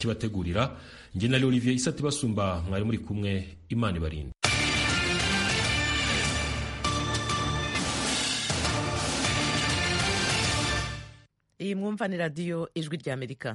kibategurira njye na Olivier Isati Basumba mwari muri kumwe. Imana ibarinde. Iyi mwumva ni radiyo Ijwi ry'Amerika.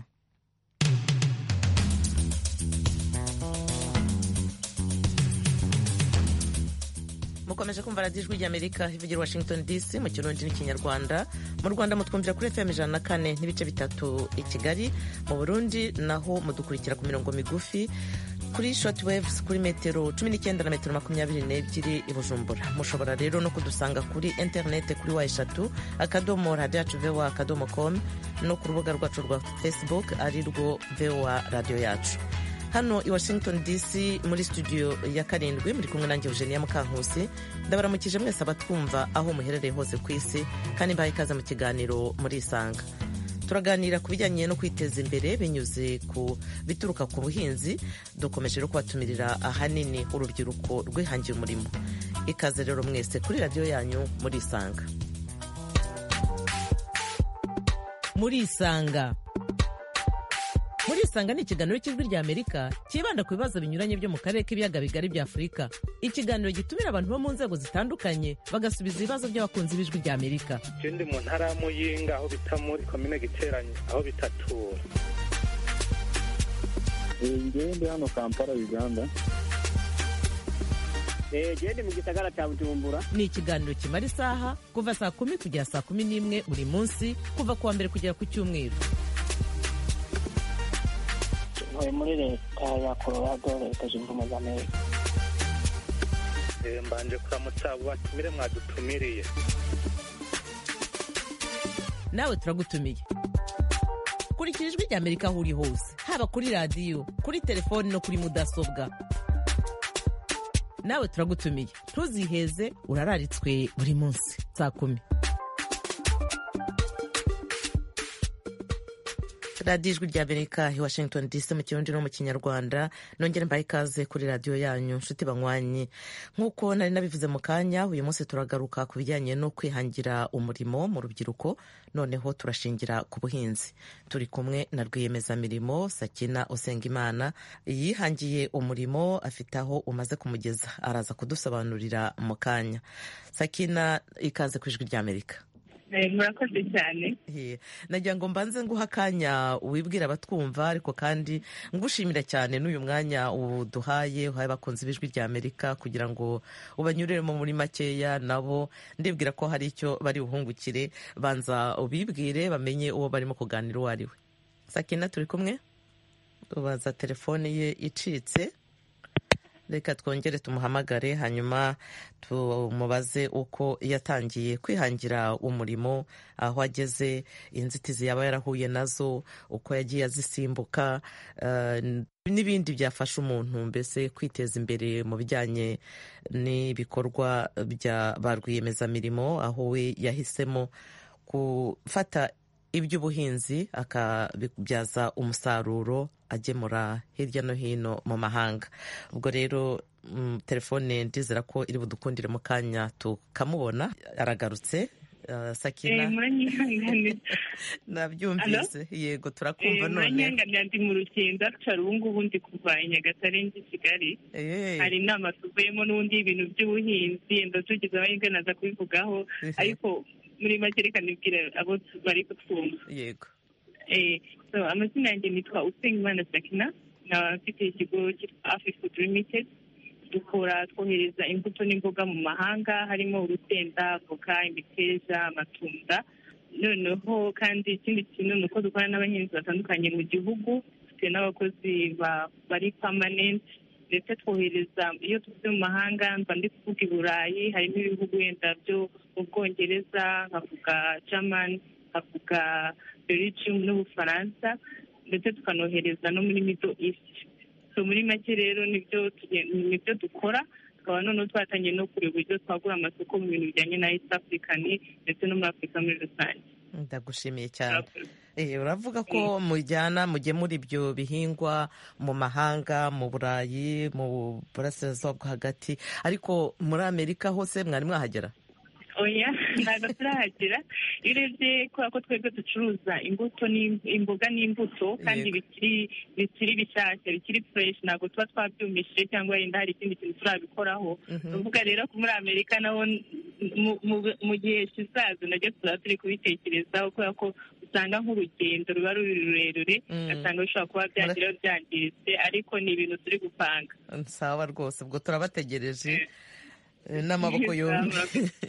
mukomeje kumva radiyo Ijwi ry'Amerika ivugira Washington DC mu Kirundi n'Ikinyarwanda. Mu Rwanda mutwumvira kuri FM 104 n'ibice bitatu i Kigali. Mu Burundi naho mudukurikira ku mirongo migufi kuri short waves kuri metero 19 na metero 22 i Bujumbura. Mushobora rero no kudusanga kuri internet kuri wa3 akadomo radio yacu voa.com no ku rubuga rwacu rwa Facebook ari rwo VOA radio yacu. Hano i Washington DC muri studio ya 7 muri kumwe nanjye Eugenia Mukankusi. Ndabaramukije mwese abatwumva aho muherereye hose ku isi kandi mbaye ikaze mu kiganiro muri Isanga. Turaganira ku bijyanye no kwiteza imbere binyuze ku bituruka ku buhinzi. Dukomeje no kubatumirira ahanini urubyiruko rwihangiye umurimo. Ikaze rero mwese kuri radio yanyu muri Isanga. Muri Isanga. Muri Isanga ni ikiganiro cy'Ijwi ry'Amerika kibanda ku bibazo binyuranye byo mu karere k'ibiyaga bigari bya Afurika. Ikiganiro gitumira abantu bo mu nzego zitandukanye bagasubiza ibibazo by'abakunzi b'Ijwi ry'Amerika. Ndi mu ntara y'Amuyinga aho bita muri komine Giteranye aho bitatura. Ndi hano Kampala Uganda. Ndi mu gisagara cya Bujumbura. Ni ikiganiro kimara isaha kuva saa 10 kugera saa 11 buri munsi kuva kuwa mbere kugera ku cyumweru. Muri leta ya Colorado leta zunze ubumwe za Amerika. Mbanje kuramutsa batumire mwadutumiriye. Nawe turagutumiye. Kurikira Ijwi ry'Amerika aho uri hose, haba kuri radio, kuri telefone no kuri mudasobwa. Nawe turagutumiye. Ntuziheze urararitswe buri munsi saa 10. radiyo Ijwi ry'Amerika i Washington DC mu Kirundi no mu Kinyarwanda. Nongere mbaye ikaze kuri radiyo yanyu nshuti banywanyi. Nk'uko nari nabivuze mu kanya, uyu munsi turagaruka ku bijyanye no kwihangira umurimo mu rubyiruko, noneho turashingira ku buhinzi. Turi kumwe na rwiyemezamirimo Sakina Usengimana. Yihangiye umurimo, afite aho umaze kumugeza, araza kudusobanurira mu kanya. Sakina, ikaze ku Ijwi ry'Amerika. Murakoze cyane. Nagira ngo mbanze nguha akanya wibwira abatwumva, ariko kandi ngushimira cyane n'uyu mwanya uduhaye uhaye abakunzi b'Ijwi ry'Amerika kugira ngo ubanyuremo muri makeya. Nabo ndibwira ko hari icyo bari buhungukire. Banza ubibwire bamenye uwo barimo kuganira uwo ari we. Sakina, turi kumwe? Ubaza telefone ye icitse. Reka twongere tumuhamagare hanyuma tumubaze uko yatangiye kwihangira umurimo, aho ageze, inzitizi yaba yarahuye nazo, uko yagiye azisimbuka, n'ibindi byafasha umuntu mbese kwiteza imbere mu bijyanye n'ibikorwa bya ba rwiyemezamirimo, aho we yahisemo gufata iby'ubuhinzi akabibyaza umusaruro agemura hirya no hino mu mahanga. Ubwo rero telefone ndizera ko iri budukundire mu kanya tukamubona. Aragarutse. Sakina, nabyumvise. Yego, turakumva none. Muranyihanganira, ndi mu rugendo rucara ubu ngubu ndi kuva i Nyagatare ndi Kigali. Hari inama tuvuyemo n'ubundi ibintu by'ubuhinzi, enda tugize amahirwe naza kubivugaho, ariko muri make reka nibwire abo bari kutwumva. Yego. Amazina yanjye nitwa Usengimana Sakina, mfite ikigo cyitwa Afrifood Limited. Twohereza imbuto n'imboga mu mahanga, harimo urusenda, avoka, imiteja, amatunda. Noneho kandi ikindi kintu ni uko dukora n'abahinzi batandukanye mu gihugu, dufite n'abakozi bari permanent, ndetse twohereza iyo tuvuze mu mahanga, mba ndi kuvuga i Burayi, harimo ibihugu wenda byo mu Bwongereza, nkavuga German, nkavuga Belgium n'Ubufaransa, ndetse tukanohereza no muri Middle East. Muri make rero nibyo dukora. Tukaba noneho twatangiye no kureba uburyo twagura amasoko mu bintu bijyanye na East African ndetse no muri Afurika muri rusange. Ndagushimiye cyane. Uravuga ko mujye muri ibyo bihingwa mu mahanga, mu Burayi, mu Burasirazuba bwo hagati, ariko muri Amerika hose mwari mwahagera? Oya, ntabwo turahagera. Iyo urebye kubera ko twebwe ducuruza imboga n'imbuto kandi bikiri bishyashya, bikiri fureshi, ntabwo tuba twabyumishije cyangwa yenda hari ikindi kintu turabikoraho. tuvuga rero ko muri Amerika naho mu gihe kizaza nabyo tuzaba turi kubitekerezaho, kubera ko usanga nk'urugendo ruba ruri rurerure, ugasanga bishobora kuba byageraho byangiritse, ariko ni ibintu turi gupanga. Sawa rwose, ubwo turabategereje n'amaboko yombi.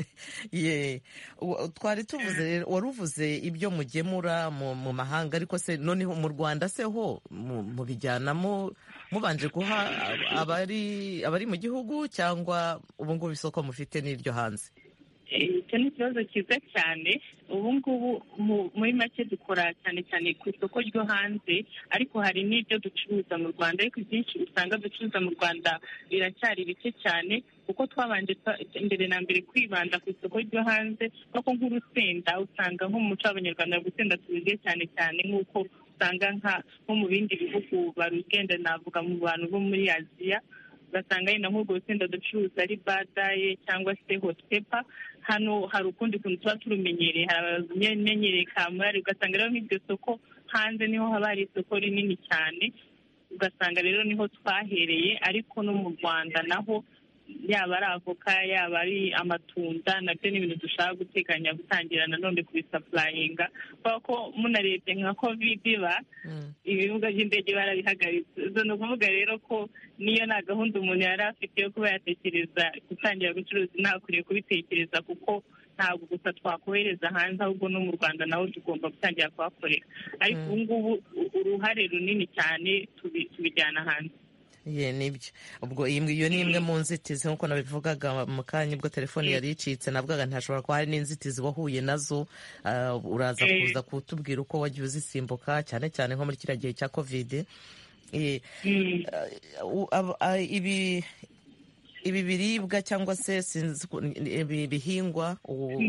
Twari tuvuze rero, wari uvuze ibyo mugemura mu mahanga, ariko se noneho mu Rwanda se ho mubijyanamo mubanje guha abari mu gihugu, cyangwa ubu ngubu isoko mufite n'iryo hanze? Icyo ni ikibazo cyiza cyane. Ubu ngubu muri make dukora cyane cyane ku isoko ryo hanze, ariko hari n'ibyo ducuruza mu Rwanda, ariko ibyinshi usanga ducuruza mu Rwanda biracyari bike cyane, kuko twabanje mbere na mbere kwibanda ku isoko ryo hanze. kuko nk'urusenda usanga nko mu muco w'Abanyarwanda urusenda tubirya cyane cyane, nk'uko usanga nko mu bindi bihugu barugenda, navuga mu bantu bo muri Aziya, ugasanga yenda nk'urwo rusenda ducuruza ari badaye cyangwa se hot pepper. Hano hari ukundi kuntu tuba turumenyereye, hari abamenyereye kamurari, ugasanga rero nk'iryo soko hanze niho haba hari isoko rinini cyane, ugasanga rero niho twahereye. Ariko no mu Rwanda naho yaba ari avoka, yaba ari amatunda, nabyo ni ibintu dushaka guteganya gutangira nanone kubisapurayinga, kubera ko munarebye nka covid ibibuga by'indege barabihagaritse. Ni ukuvuga rero ko niyo nta gahunda umuntu yari afite yo kuba yatekereza gutangira gucuruza, ntakwiriye kubitekereza, kuko ntabwo gusa twakohereza hanze, ahubwo no mu Rwanda naho tugomba gutangira kuhakorera. Ariko ubu ngubu uruhare runini cyane tubijyana hanze. Nibyo. Ubwo iyo ni imwe mu nzitizi, nk'uko nabivugaga mu kanya ubwo telefone yari icitse, navugaga ntashobora kuba hari n'inzitizi wahuye nazo. Uraza kuza kutubwira uko wagiye uzisimbuka, cyane cyane nko muri kiriya gihe cya covid. Ibi biribwa cyangwa se ibi bihingwa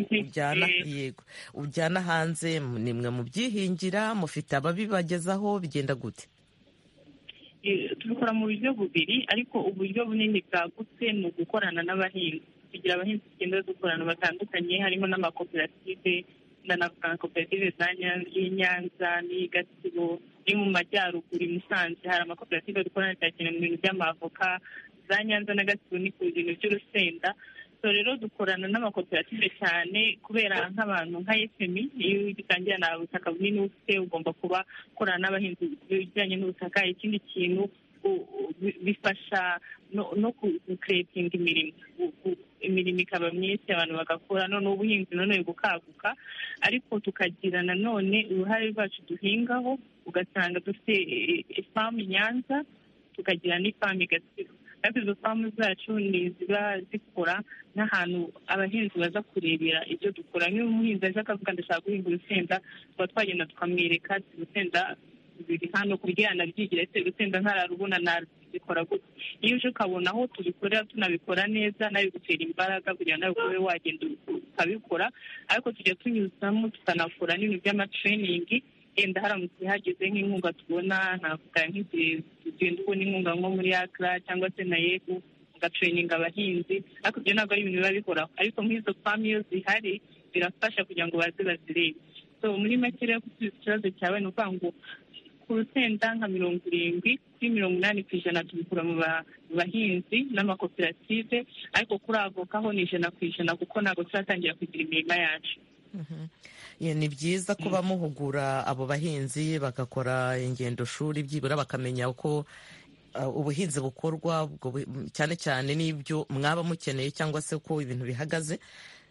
ujyana hanze, ni mwe mu byihingira, mufite ababibagezaho, bigenda gute? Tubikora mu buryo bubiri, ariko uburyo bunini bwagutse ni ugukorana n'abahinzi. Kugira abahinzi tugenda dukorana batandukanye, harimo n'amakoperative, ndanavuga nka koperative y'i Nyanza n'i Gatsibo, ni mu majyaruguru i Musanze hari amakoperative dukorana cyane mu bintu by'amavoka. Za Nyanza na Gatsibo ni ku bintu by'urusenda. So rero dukorana n'amakoperative cyane, kubera nk'abantu nka SME, iyo ugitangira nta butaka bunini ufite, ugomba kuba ukorana n'abahinzi bijyanye n'ubutaka. Ikindi kintu bifasha no kucreating imirimo ikaba myinshi, abantu bagakora, none ubuhinzi none bukaguka. Ariko tukagira nanone uruhare rwacu duhingaho, ugasanga dufite ifamu Nyanza, tukagira n'ifamu Gatsibo. Ariko izo famu zacu ni ziba zikora n'ahantu abahinzi baza kurebera ibyo dukora. Nk'iyo umuhinzi aje akavuga ndashaka guhinga urusenda, tuba twagenda tukamwereka urusenda biri hano, kugira yanabyigira, ese urusenda ntararubona nabikora gute. Iyo uje ukabona aho tubikorera tunabikora neza, nawe bigutera imbaraga kugira nawe ube wagenda ukabikora. Ariko tujya tunyuzamo tukanakora n'ibintu by'amatraining, yenda haramutse hageze nk'inkunga tubona, navuga nk'igihe tugenda ubona inkunga nko muri ACRA cyangwa se na YEGU, ugatraininga abahinzi. Ariko ibyo ntabwo ari ibintu biba bihoraho, ariko nk'izo famu iyo zihari birafasha kugira ngo baze bazirebe. So muri make rero gusubiza ikibazo cyawe, ni ukuvuga ngo ku rusenda nka 70 kuri 80% tubikura mu bahinzi n'amakoperative, ariko kuri avoka ho ni 100%, kuko ntabwo turatangira kugira imirima yacu. Ni byiza kuba muhugura abo bahinzi bagakora ingendo shuri, byibura bakamenya uko ubuhinzi bukorwa, cyane cyane n'ibyo mwaba mukeneye cyangwa se uko ibintu bihagaze.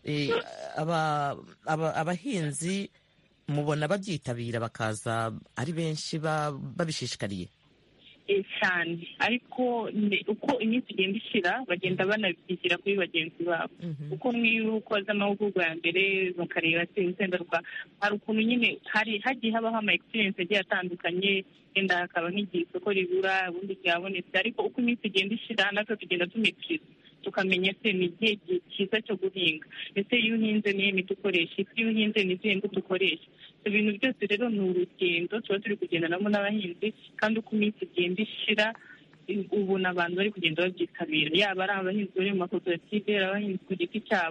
Abahinzi mubona babyitabira bakaza ari benshi babishishikariye cyane, ariko uko iminsi igenda ishira bagenda banabyigira kuri bagenzi babo. Kuko nk'iyo ukoze amahugurwa ya mbere bakareba se urusenda hari ukuntu nyine hagiye habaho ama experience agiye atandukanye, yenda hakaba nk'igihe isoko ribura, ubundi ryabonetse. Ariko uko iminsi igenda ishira natwe tugenda tumikiriza, tukamenya se ni igihe cyiza cyo guhinga, ese iyo uhinze niyo miti ukoresha, iyo uhinze ni izihe mbuto ukoresha. Ibintu byose rero ni urugendo tuba turi kugendanamo n'abahinzi, kandi uko iminsi igenda ishira ubona abantu bari kugenda babyitabira, yaba ari abahinzi bari mu makoperative, abahinzi ku giti cyabo,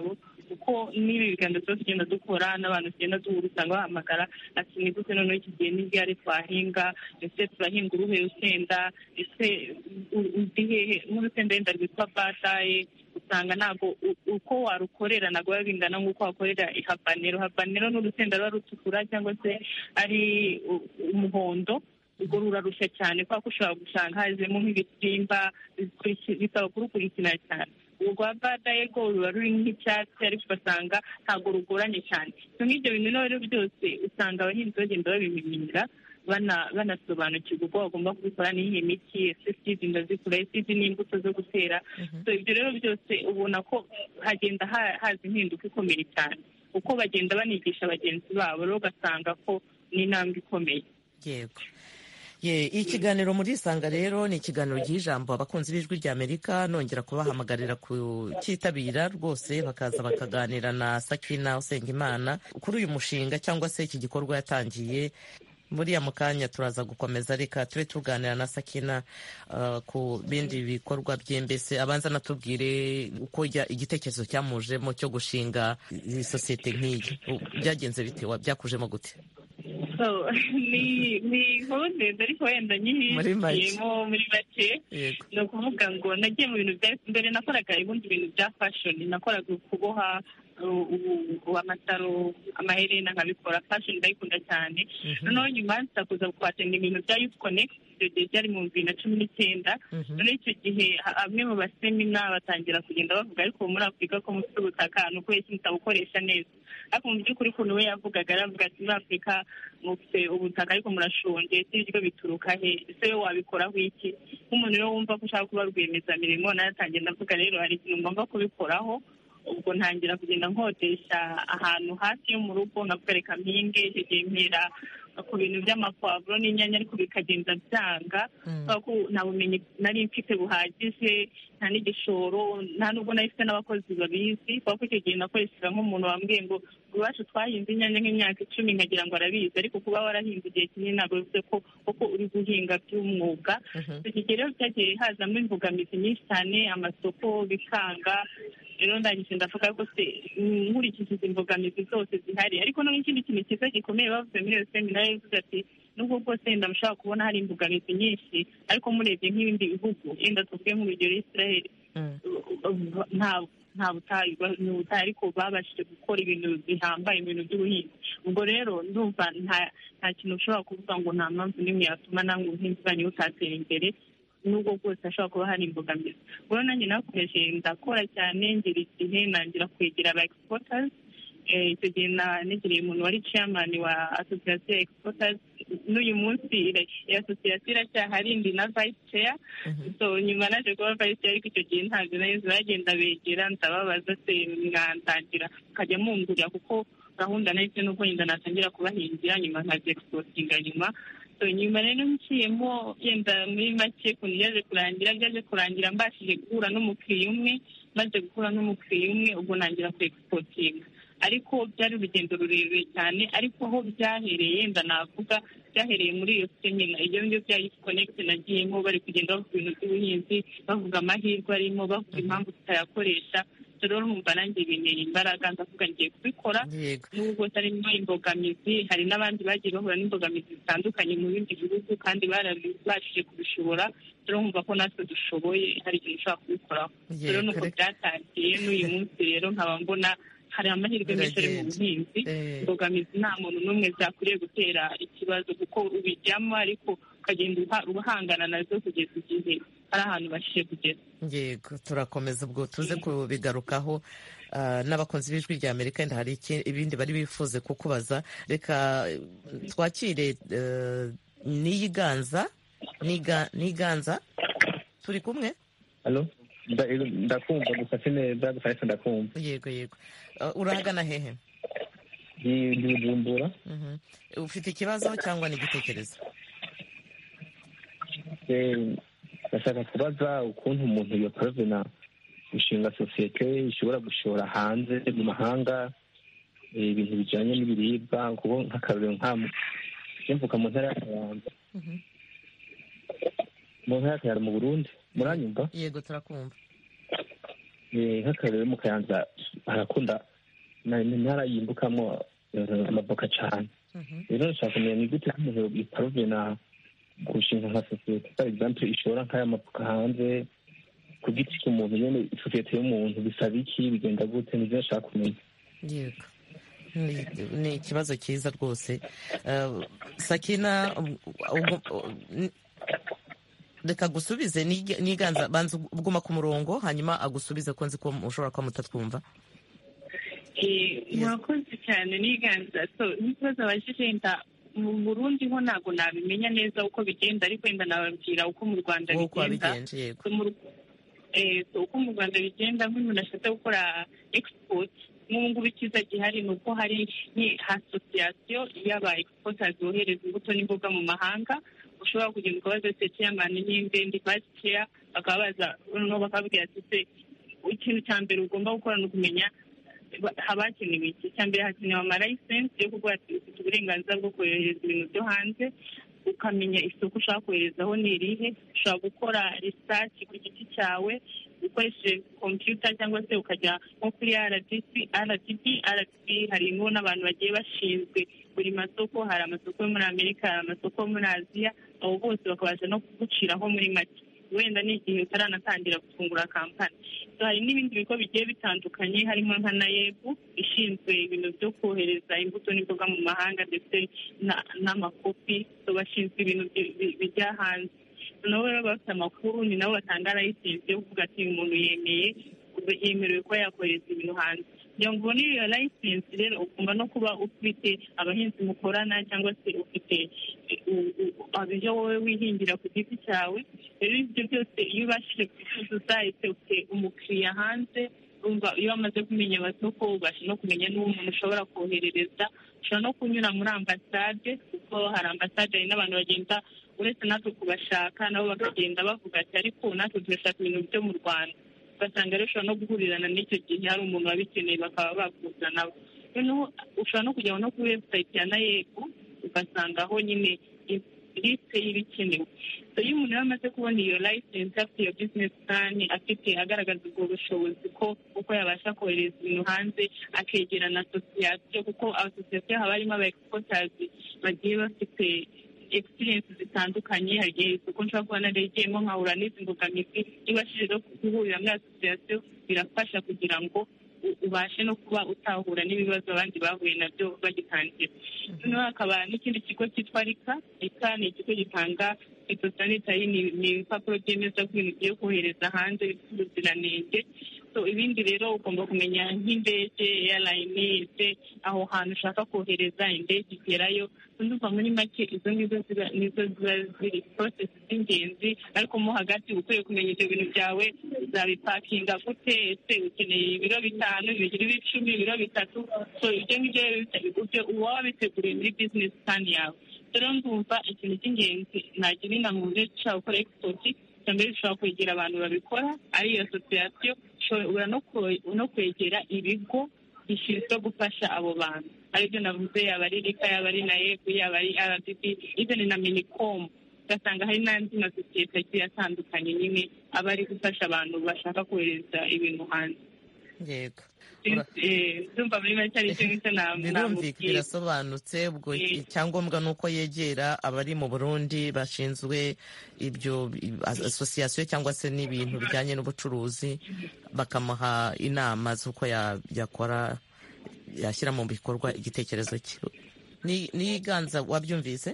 kuko n'ibi biganiro byose tugenda dukora n'abantu tugenda duhura usanga bahamagara ati ni gute noneho iki gihe n'igare twahinga, ese turahinga uruhe rusenda, ese uzi hehe nk'urusenda wenda rwitwa badaye, usanga ntabwo uko warukorera ntabwo biba bingana nk'uko wakorera habanero. Habanero ni urusenda ruba rutukura cyangwa se ari umuhondo, urwo rurarushya cyane kubera ko ushobora gusanga hazemo nk'ibisimba bisaba kurukurikirana cyane. urwa badaye rwo ruba ruri nk'icyatsi ariko ugasanga ntabwo rugoranye cyane. Nk'ibyo bintu rero byose usanga abahinzi bagenda babimenyera banasobanukirwa uko bagomba kubikora, n'iyi miti, ese sidi ndazikura, sidi n'imbuto zo gutera. Ibyo rero byose ubona ko hagenda haza impinduka ikomeye cyane uko bagenda banigisha bagenzi babo, rero ugasanga ko ni intambwe ikomeye. Yego. Ikiganiro muri Isanga rero ni ikiganiro cy'ijambo abakunzi b'ijwi rya Amerika, nongera kubahamagarira kucyitabira rwose bakaza bakaganira na Sakina Usengimana kuri uyu mushinga cyangwa se iki gikorwa yatangiye. Muri mu kanya turaza gukomeza, reka tube tuganira na Sakina ku bindi bikorwa bye. Mbese abanza natubwire uko igitekerezo cyamujemo cyo gushinga iyi sosiyete nk'iyi, byagenze bite, byakujemo gute? Ni inkuru ndende ariko wenda nyihishiyemo muri make. Ni ukuvuga ngo nagiye mu bintu bya mbere, nakoraga ibindi bintu bya fashion, nakoraga kuboha amasaro, amaherena, nkabikora fashion, ndayikunda cyane. Noneho nyuma nza kuza kwatenga ibintu bya Youth Connect, icyo gihe byari mu 2019. Noneho icyo gihe amwe mu basemina batangira kugenda bavuga ariko muri Afurika ko mufite ubutaka ni ukubera iki mutabukoresha neza. Ariko mu by'ukuri ukuntu we yavugaga, aravuga ati muri Afurika mufite ubutaka ariko murashonje, ese ibyo bituruka he, ese we wabikoraho iki? Nk'umuntu rero wumva ko ushaka kuba rwiyemezamirimo, nayo atangiye ndavuga rero hari ikintu ngomba kubikoraho. Ubwo ntangira kugenda nkodesha ahantu hafi yo mu rugo, nkavuga reka mpinge. Icyo gihe mpera ku bintu by'amapavuro n'inyanya, ariko bikagenda byanga kubera ko nta bumenyi nari mfite buhagije, nta n'igishoro, nta nubwo nari mfite n'abakozi babizi. Kubera ko icyo gihe nakoreshaga nk'umuntu wambwiye ngo iwacu twahinze inyanya nk'imyaka 10 nkagira ngo arabizi, ariko kuba warahinze igihe kinini ntabwo bivuze ko uri guhinga by'umwuga. Icyo gihe rero cyagiye hazamo imbogamizi nyinshi cyane, amasoko bikanga. Rero ndangije ndavuga ko se nkurikije izi imbogamizi zose zihari, ariko n'ikindi kintu cyiza gikomeye bavuze muri iyo seminari, yavuze ati nubwo bwose wenda mushobora kubona hari imbogamizi nyinshi, ariko murebye nk'ibindi bihugu, yenda tuvuge nk'urugero Israel, nta butayu, ni ubutayu ariko babashije gukora ibintu bihambaye mu bintu by'ubuhinzi. Ubwo rero ndumva nta kintu ushobora kuvuga ngo nta mpamvu n'imwe yatuma namwe ubuhinzi bwanyu butatera imbere, nubwo bwose hashobora kuba hari imbogamizi. Ubwo nanjye nakomeje ndakora cyane, ngira igihe nangira kwegera aba exporters. Icyo gihe negereye umuntu wari chairman wa association ya exporters. N'uyu munsi iyo association iracyahari, ndi na vice chair. So nyuma naje kuba vice chair, ariko icyo gihe ntabwo nahise bagenda begera ndababaza se mwantangira kajya mungurira, kuko gahunda nahise nuko yenda natangira kubahingira nyuma nkaje exportinga nyuma. Nyuma rero nciyemo yenda muri make ukuntu byaje kurangira mbashije guhura n'umukiriya umwe, maze guhura n'umukiriya umwe ubwo nangira ku exportinga. Ariko byari urugendo rurerure cyane, ariko aho byahereye yenda navuga byahereye muri iyo semina. Ibyo ngibyo bya Youth Connect nagiyemo, bari kugenda bavuga ibintu by'ubuhinzi, bavuga amahirwe arimo, bavuga impamvu tutayakoresha. Rero numva nanjye bintera imbaraga, ndavuga ngiye kubikora nubwo harimo imbogamizi. Hari n'abandi bagiye bahura n'imbogamizi zitandukanye mu bindi bihugu kandi barabashije kubishobora. Rero numva ko natwe dushoboye, hari ikintu ushobora kubikoraho. Rero nuko byatangiye, n'uyu munsi rero nkaba mbona hari amahirwe menshi ari mu buhinzi. Imbogamizi nta muntu n'umwe zakwiriye gutera ikibazo, kuko ubijyamo ariko ukagenda uhangana nazo kugeza igihe hari ahantu bashije kugera. Yego, turakomeza ubwo tuze kubigarukaho. N'abakunzi b'ijwi rya Amerika wenda hari ibindi bari bifuze kukubaza. Reka twakire Niyiganza. Niganza, turi kumwe? Halo, ndakumva gusa neza, gusa ndakumva. Yego. Urahagana hehe? Ndi Bujumbura. Ufite ikibazo cyangwa ni igitekerezo? Ndashaka kubaza ukuntu umuntu yokorana gushinga sosiyete ishobora gushora hanze mu mahanga ibintu bijyanye n'ibiribwa, kuko nk'akarorero mvuka mu ntara ya Kayanza. Mu ntara ya Kayanza mu Burundi, muranyumva? Yego, turakumva. Nk'akarorero mu Kayanza harakunda intara yimbukamo amavoka cyane. Rero nshaka kumenya ni gute nk'umuntu iparuvena gushinga nka sosiyete par exemple ishora nk'aya mavoka hanze ku giti cy'umuntu nyine isosiyete y'umuntu bisaba iki bigenda gute nibyo nshaka kumenya. Yego, ni ikibazo cyiza rwose. Sakina, reka gusubize niganza banza uguma ku murongo hanyuma agusubize ko nzi ko ushobora kuba mutatwumva. Murakoze cyane niganza. N'ikibazo abajije nda mu Burundi ho ntabwo nabimenya neza uko bigenda, ariko wenda nababwira uko mu Rwanda bigenda. Uko mu Rwanda bigenda, nk'umuntu ashatse gukora export, nk'ubu ngubu icyiza gihari ni uko hari asosiyasiyo y'aba exporters bohereza imbuto n'imboga mu mahanga. Ushobora kugenda ukabaza se chairman n'inde ndi vice chair, bakabaza noneho bakabwira ati ikintu cya mbere ugomba gukora ni ukumenya habakenewe iki. Icya mbere hakenewe amalayisensi yo kuvuga ati ufite uburenganzira bwo kohereza ibintu byo hanze, ukamenya isoko ushaka koherezaho ni irihe. Ushobora gukora research ku giti cyawe ukoresheje computer cyangwa se ukajya nko kuri RDB. Harimo n'abantu bagiye bashinzwe buri masoko. Hari amasoko yo muri Amerika, hari amasoko yo muri Aziya. Abo bose bakabasha no kuguciraho muri make, wenda ni igihe utaranatangira gufungura kampani. Hari n'ibindi bigo bigiye bitandukanye, harimo nka NAEB ishinzwe ibintu byo kohereza imbuto n'imboga mu mahanga ndetse n'amakopi. Bashinzwe ibintu bijya hanze. Nabo rero bafite amakuru, ni nabo batanga layisensi yo kuvuga ati umuntu yemerewe kuba yakohereza ibintu hanze. Kugira ngo ubone iyo layisensi rero ugomba no kuba ufite abahinzi mukorana cyangwa se ufite ibyo wowe wihingira ku giti cyawe. Rero ibyo byose iyo ubashije kuzuza ufite umukiriya hanze, iyo wamaze kumenya amasoko ubasha no kumenya n'uwo umuntu ushobora koherereza. Ushobora no kunyura muri ambasade, kuko hari ambasade, hari n'abantu bagenda uretse natwe kubashaka nabo bakagenda bavuga ati ariko natwe turashaka ibintu byo mu Rwanda. Ugasanga rero ushobora no guhurirana n'icyo gihe hari umuntu wabikeneye bakaba bakuza nabo. Noneho ushobora no kujya no kuri website ya NAEB ugasangaho nyine liste y'ibikenewe. Iyo umuntu yamaze kubona iyo license, afite iyo business plan, afite agaragaza ubwo bushobozi ko uko yabasha kohereza ibintu hanze, akegera na association, kuko association haba harimo aba exporters bagiye bafite experience zitandukanye. Hari igihe isoko nshobora kuba narigiyemo nkahura n'izi mbogamizi, ibashije no guhurira muri association birafasha kugira ngo ubashe no kuba utahura n'ibibazo abandi bahuye nabyo bagitangira. Noneho hakaba n'ikindi kigo cyitwa RICA. RICA ni ikigo gitanga phytosanitary, ni ibipapuro byemeza ko ibintu byo kohereza hanze bifite ubuziranenge. Ibindi rero ugomba kumenya nk'indege, airline, aho hantu ushaka kohereza indege igerayo. Ndumva muri make izo nizo ziba ziri process z'ingenzi, ariko mo hagati ukwiye kumenya ibyo bintu byawe uzabipakinga gute, ese ukeneye ibiro 5, ibiro 10, ibiro 3. Ibyo ngibyo uba wabiteguriye muri business plan yawe. Rero ndumva ikintu cy'ingenzi nagira inama mu gihe ushaka gukora export, mbere ushobora kwegera abantu babikora, ari iyo association. Ushobora no kwegera ibigo bishinzwe gufasha abo bantu, aribyo navuze, yaba ari RICA, yaba ari NAEB, yaba ari RDB, even na Minicom. Ugasanga hari n'andi masosiyete agiye atandukanye nyine aba ari gufasha abantu bashaka kohereza ibintu hanze. Yego, ndumva muri make ari cyo ngicyo birumvika, birasobanutse. Ubwo icyangombwa ni uko yegera abari mu Burundi bashinzwe ibyo association cyangwa se n'ibintu bijyanye n'ubucuruzi, bakamuha inama z'uko yakora, yashyira mu bikorwa igitekerezo cye. Niganza, wabyumvise?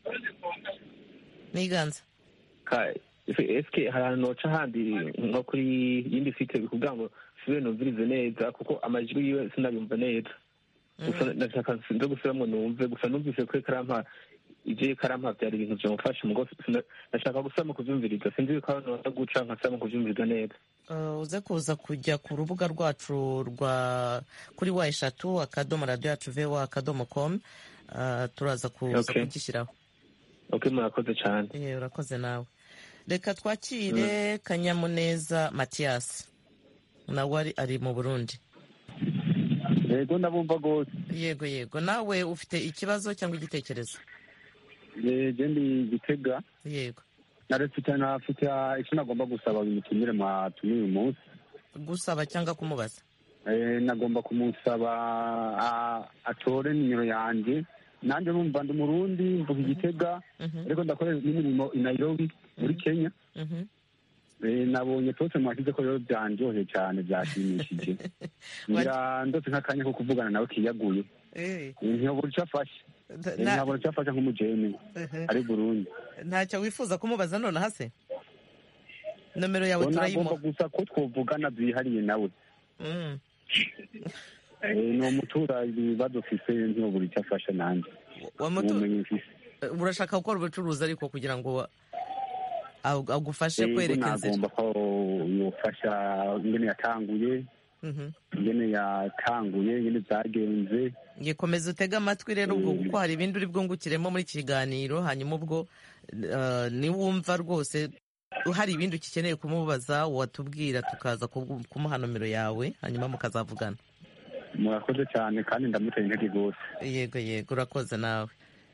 Niganza, eske hari ahantu noca handi nko kuri yindi site bikuvuga ngo sibe numvirize neza, kuko amajwi yiwe sinabimva neza. Gusa ndashaka nzo gusubiramo numve, gusa numvise ko karampa byari ibintu byamufasha mugo, ndashaka gusama kubyumviriza. Sinzi ko hano guca nkasama kubyumviriza neza. Uze kuza kujya ku rubuga rwacu rwa kuri wa@radio.voa.com, turaza kuza kugishyiraho. Okay, murakoze cyane. Urakoze nawe. Reka twakire Kanyamuneza Mathias, nawe ari mu Burundi. Yego, ndabumva gose. Yego, nawe ufite ikibazo cyangwa igitekerezo? Ndi Gitega. Yego. Naretse afite icyo nagomba gusaba umutumire mwatumye uyu munsi. Gusaba cyangwa kumubaza? nagomba kumusaba atore nimero yanjye. Nanjye numva ndi Umurundi, mvuga Igitega, ariko ndakorera n'imirimo i Nairobi muri Kenya. Nabonye twese mwashyize ko rero byanjohe cyane, byashimishije. Ngira ndose nk'akanya ko kuvugana nawe kiyaguye. Ntiyobora icyo afashe. Ntabona icyo afasha nk'umujene ari Burundi. Ntacyo wifuza kumubaza none hase? Nomero yawe turayimuha. Nagomba gusa ko twovugana byihariye nawe. Ni umuturage badufise, ntiyobora icyo afasha nanjye. Urashaka gukora ubucuruzi ariko kugira ngo agufashe kwereka inzira. Nagomba ko yofasha ingene yatanguye, ingene byagenze. Komeza utega amatwi rero ubwo kuko hari ibindi uri bwungukiremo muri iki kiganiro, hanyuma ubwo niwumva rwose hari ibindi ukeneye kumubaza watubwira tukaza kumuha nomero yawe hanyuma mukazavugana. Murakoze cyane kandi ndamuteye intege rwose. Yego urakoze nawe.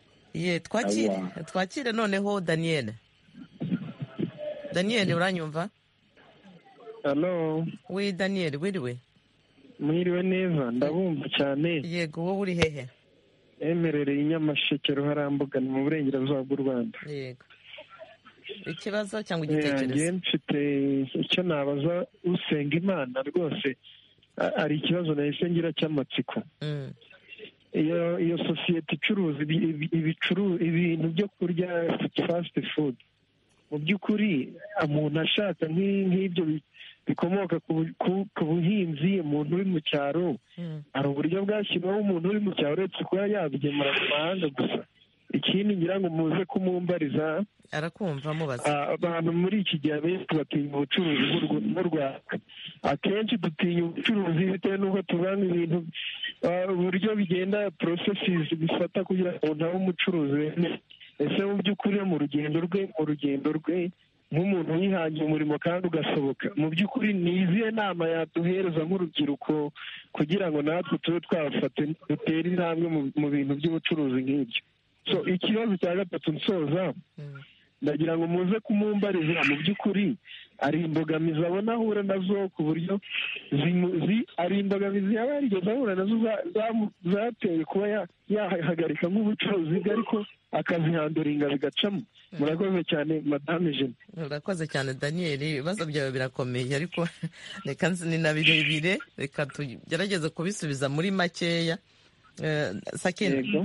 Twakire noneho Daniel. Daniel uranyumva? Hello. We Daniel wiriwe? Mwiriwe neza, ndabumva cyane. Yego, wowe uri hehe? Emerereye Nyamasheke Ruharambuga mu burengerazuba bw'u Rwanda. Yego. Ikibazo cyangwa igitekerezo? Ngiye mfite icyo nabaza usenga Imana rwose. Ari ikibazo nahise ngira cy'amatsiko. Iyo sosiyete icuruza ibintu byo kurya fast food, mu by'ukuri umuntu ashaka nk'ibyo bikomoka ku buhinzi, umuntu uri mu cyaro, hari uburyo bwashyirwaho umuntu uri mu cyaro uretse kuba yabigemura mu mahanga gusa. Ikindi ngira ngo muze kumumbariza, arakumva mubaza. Abantu muri iki gihe benshi batinya ubucuruzi bw'u Rwanda. Akenshi dutinya ubucuruzi bitewe n'uko tubanga ibintu uburyo bigenda processes bifata kugira ngo umuntu abe umucuruzi. Ese mu by'ukuri mu rugendo rwe nk'umuntu wihangiye umurimo kandi ugasohoka, mu by'ukuri ni izihe nama yaduhereza nk'urubyiruko kugira ngo natwe tube twafate dutere intambwe mu bintu by'ubucuruzi nk'ibyo? So ikibazo cya gatatu nsoza, ndagira ngo muze kumumbariza mu by'ukuri ari imbogamizi abona ahura nazo ku buryo ari imbogamizi yaba yarigeze ahura nazo zateye kuba yahagarika nk'ubucuruzi bwe ariko akazihanduringa bigacamo. Murakoze cyane Madame Jeanne. Urakoze cyane Daniel, ibibazo byawe birakomeye ariko reka ni na birebire, reka tugerageze kubisubiza muri makeya. Sakina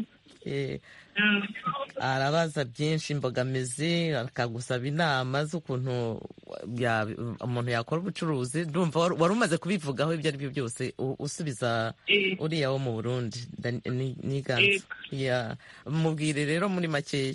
arabaza byinshi, imbogamizi, akagusaba inama z'ukuntu umuntu yakora ubucuruzi. Ndumva wari umaze kubivugaho ibyo ari byo byose usubiza uriya wo mu Burundi Niganza. Mubwire rero muri makeya.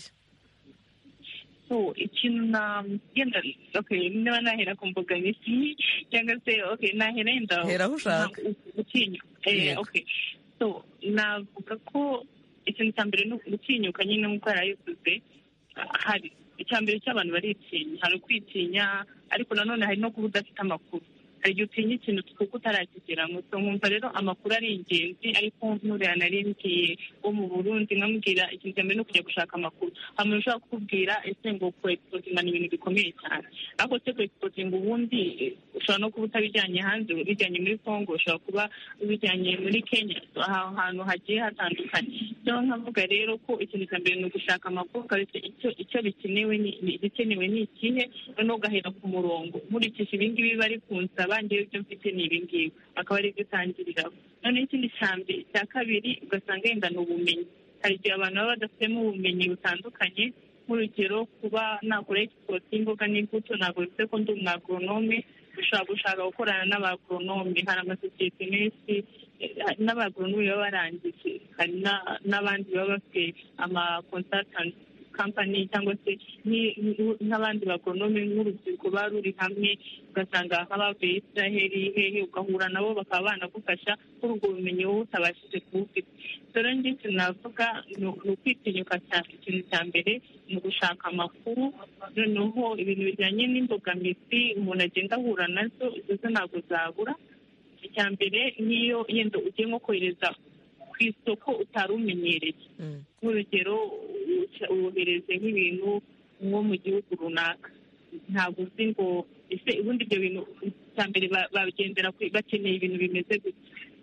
Ikintu nagenda niba nahera ku mbogamizi cyangwa se nahera yenda hera aho ushaka gutinyuka. Navuga ko ikintu cya mbere ni gutinyuka nyine nk'uko yarayivuze. Hari icyambere cy'abantu baritinya, hari ukwitinya ariko nanone hari no kuba udafite amakuru. Hari igihe utinya ikintu kuko utarakigeramo. Nkumva rero amakuru ari ingenzi, ariko nk'uriya narimbwiye wo mu Burundi nkamubwira ikintu cya mbere ni ukujya gushaka amakuru. Hari umuntu ushobora kukubwira ese ngo kuexportinga ni ibintu bikomeye cyane, ariko se kuexportinga ubundi ushobora no kuba utabijyanye hanze, ubijyanye muri Congo, ushobora kuba ubijyanye muri Kenya, ahantu hagiye hatandukanye. Nkavuga rero ko ikintu cya mbere ni ugushaka amakuru, icyo bikenewe ni ikihe, noneho ugahera ku murongo. Nkurikije ibingibi bari kunsaba njyewe ibyo mfite ni ibingibi, akaba ari byo utangiriraho. Noneho ikindi cya kabiri ugasanga yenda ni ubumenyi. Hari igihe abantu baba badafitemo ubumenyi butandukanye, nk'urugero kuba nakora export y'imboga n'imbuto, ntabwo bivuze ko ndi umwagoronome. Ushobora gushaka gukorana n'abagoronome. Hari amasosiyete menshi n'abagoronome baba barangije, hari n'abandi baba bafite ama-consultant company cyangwa se nk'abandi bagoronome nk'urubyiruko baba ruri hamwe, ugasanga nk'abavuye Israheli hehe, ugahura nabo bakaba banagufasha kuri ubwo bumenyi wowe utabashije kubufite. Rero njye navuga ni ukwitinyuka cyane. Ikintu cya mbere ni ugushaka amakuru, noneho ibintu bijyanye n'imbogamizi umuntu agenda ahura nazo, izo ntabwo zabura. Icya mbere nk'iyo yenda ugiye nko kohereza ku isoko utari umenyereye, nk'urugero wohereze nk'ibintu nko mu gihugu runaka, ntabwo uzi ngo ese ubundi ibyo bintu cya mbere bagendera bakeneye ibintu bimeze gutya.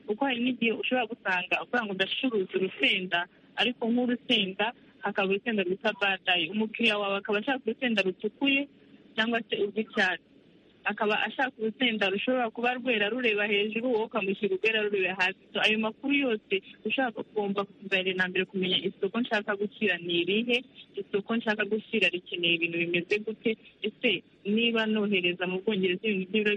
kuko hari n'igihe ushobora gusanga uvuga ngo ndacuruza urusenda ariko nk'urusenda hakaba urusenda rwitwa badayi, umukiriya wawe akaba ashaka urusenda rutukuye cyangwa se urw'icyatsi, akaba ashaka urusenda rushobora kuba rwera rureba hejuru, wowe ukamushyira urwera rureba hasi. Ayo makuru yose ushaka kugomba mbere na mbere kumenya isoko nshaka gushyira ni irihe, isoko nshaka gushyira rikeneye ibintu bimeze gute, ese niba nohereza mu Bwongereza ibintu by'ibiro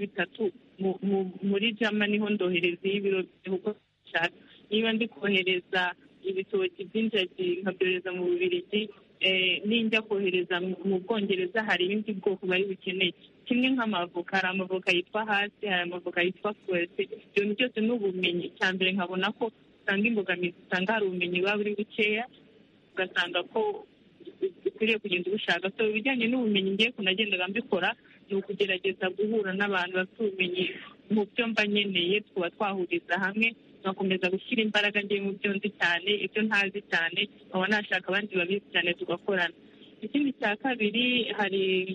3 muri Germany ho ndohereza y'ibiro uko nshaka, niba ndi kohereza ibitoki by'injagi nkabyohereza mu Bubiligi, ninjya kohereza mu Bwongereza hari ibindi bwoko bari bukeneye. Kimwe nk'amavoka, hari amavoka yitwa hasi, hari amavoka yitwa fuwese. Ibintu byose ni ubumenyi. Icya mbere nkabona ko usanga imbogamizi, usanga hari ubumenyi buba buri bukeya, ugasanga ko ukwiriye kugenda ubushaka. So ibijyanye n'ubumenyi ngiye kunagendaga mbikora ni ukugerageza guhura n'abantu bafite ubumenyi mu byo mba nkeneye, tukaba twahuriza hamwe ngakomeza gushyira imbaraga ngiye mu byo nzi cyane, ibyo ntazi cyane nkaba nashaka abandi babizi cyane tugakorana. Ikindi cya kabiri, hari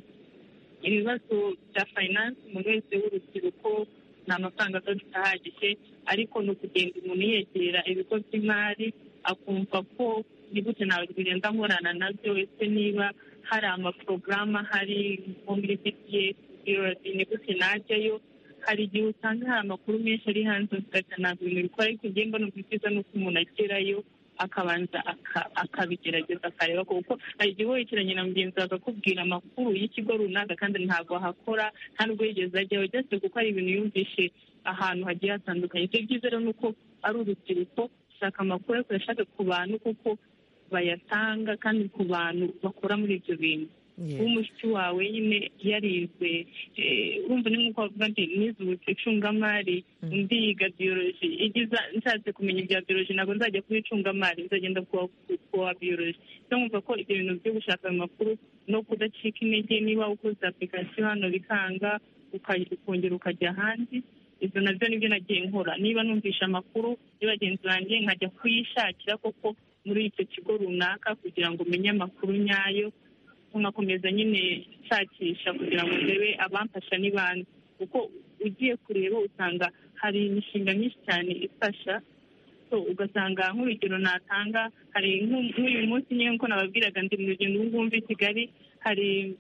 ibibazo bya finance. Umuntu wese w'urubyiruko nta mafaranga ahagije, ariko ni ukugenda umuntu yegera ibigo by'imari akumva ko ni gute nawe bigenda nkorana nabyo, ese niba hari amaporogaramu ahari nko muri BTS, ni gute najyayo. Hari igihe usanga hari amakuru menshi ari hanze ugahita ntabwo ibintu bikora, ariko igihe mbona byiza nuko umuntu agerayo akabanza akabigerageza akareba, kuko hari igihe wicaranye na mugenzi wawe akakubwira amakuru y'ikigo runaka kandi ntabwo ahakora, nta nubwo yigeze ajyaho, byose kuko hari ibintu yumvishe ahantu hagiye hatandukanye. Ibyo byiza rero ni uko ari urubyiruko ushaka amakuru ariko uyashake ku bantu kuko bayatanga kandi ku bantu bakora muri ibyo bintu. Umushiki wawe nyine yarize, urumva ni nk'uko bavuga ati nize icungamari, undi yiga biyoloji, igiza nshatse kumenya ibya biyoloji ntabwo nzajya kuba icungamari, nzagenda kuwa biyoloji. So nkumva ko ibyo bintu byo gushaka ayo makuru no kudacika intege, niba ukoze application hano bikanga ukongera ukajya ahandi, ibyo nabyo nibyo nagiye nkora. Niba numvisha amakuru y'abagenzi banjye nkajya kuyishakira koko muri icyo kigo runaka kugira ngo umenye amakuru nyayo, nkakomeza nyine nshakisha kugira ngo ndebe abamfasha n'ibandi, kuko ugiye kureba usanga hari imishinga myinshi cyane ifasha. So ugasanga nk'urugero natanga, hari nk'uyu munsi nyine nkuko nababwiraga ndi mu rugendo ubu ngubu i Kigali, hari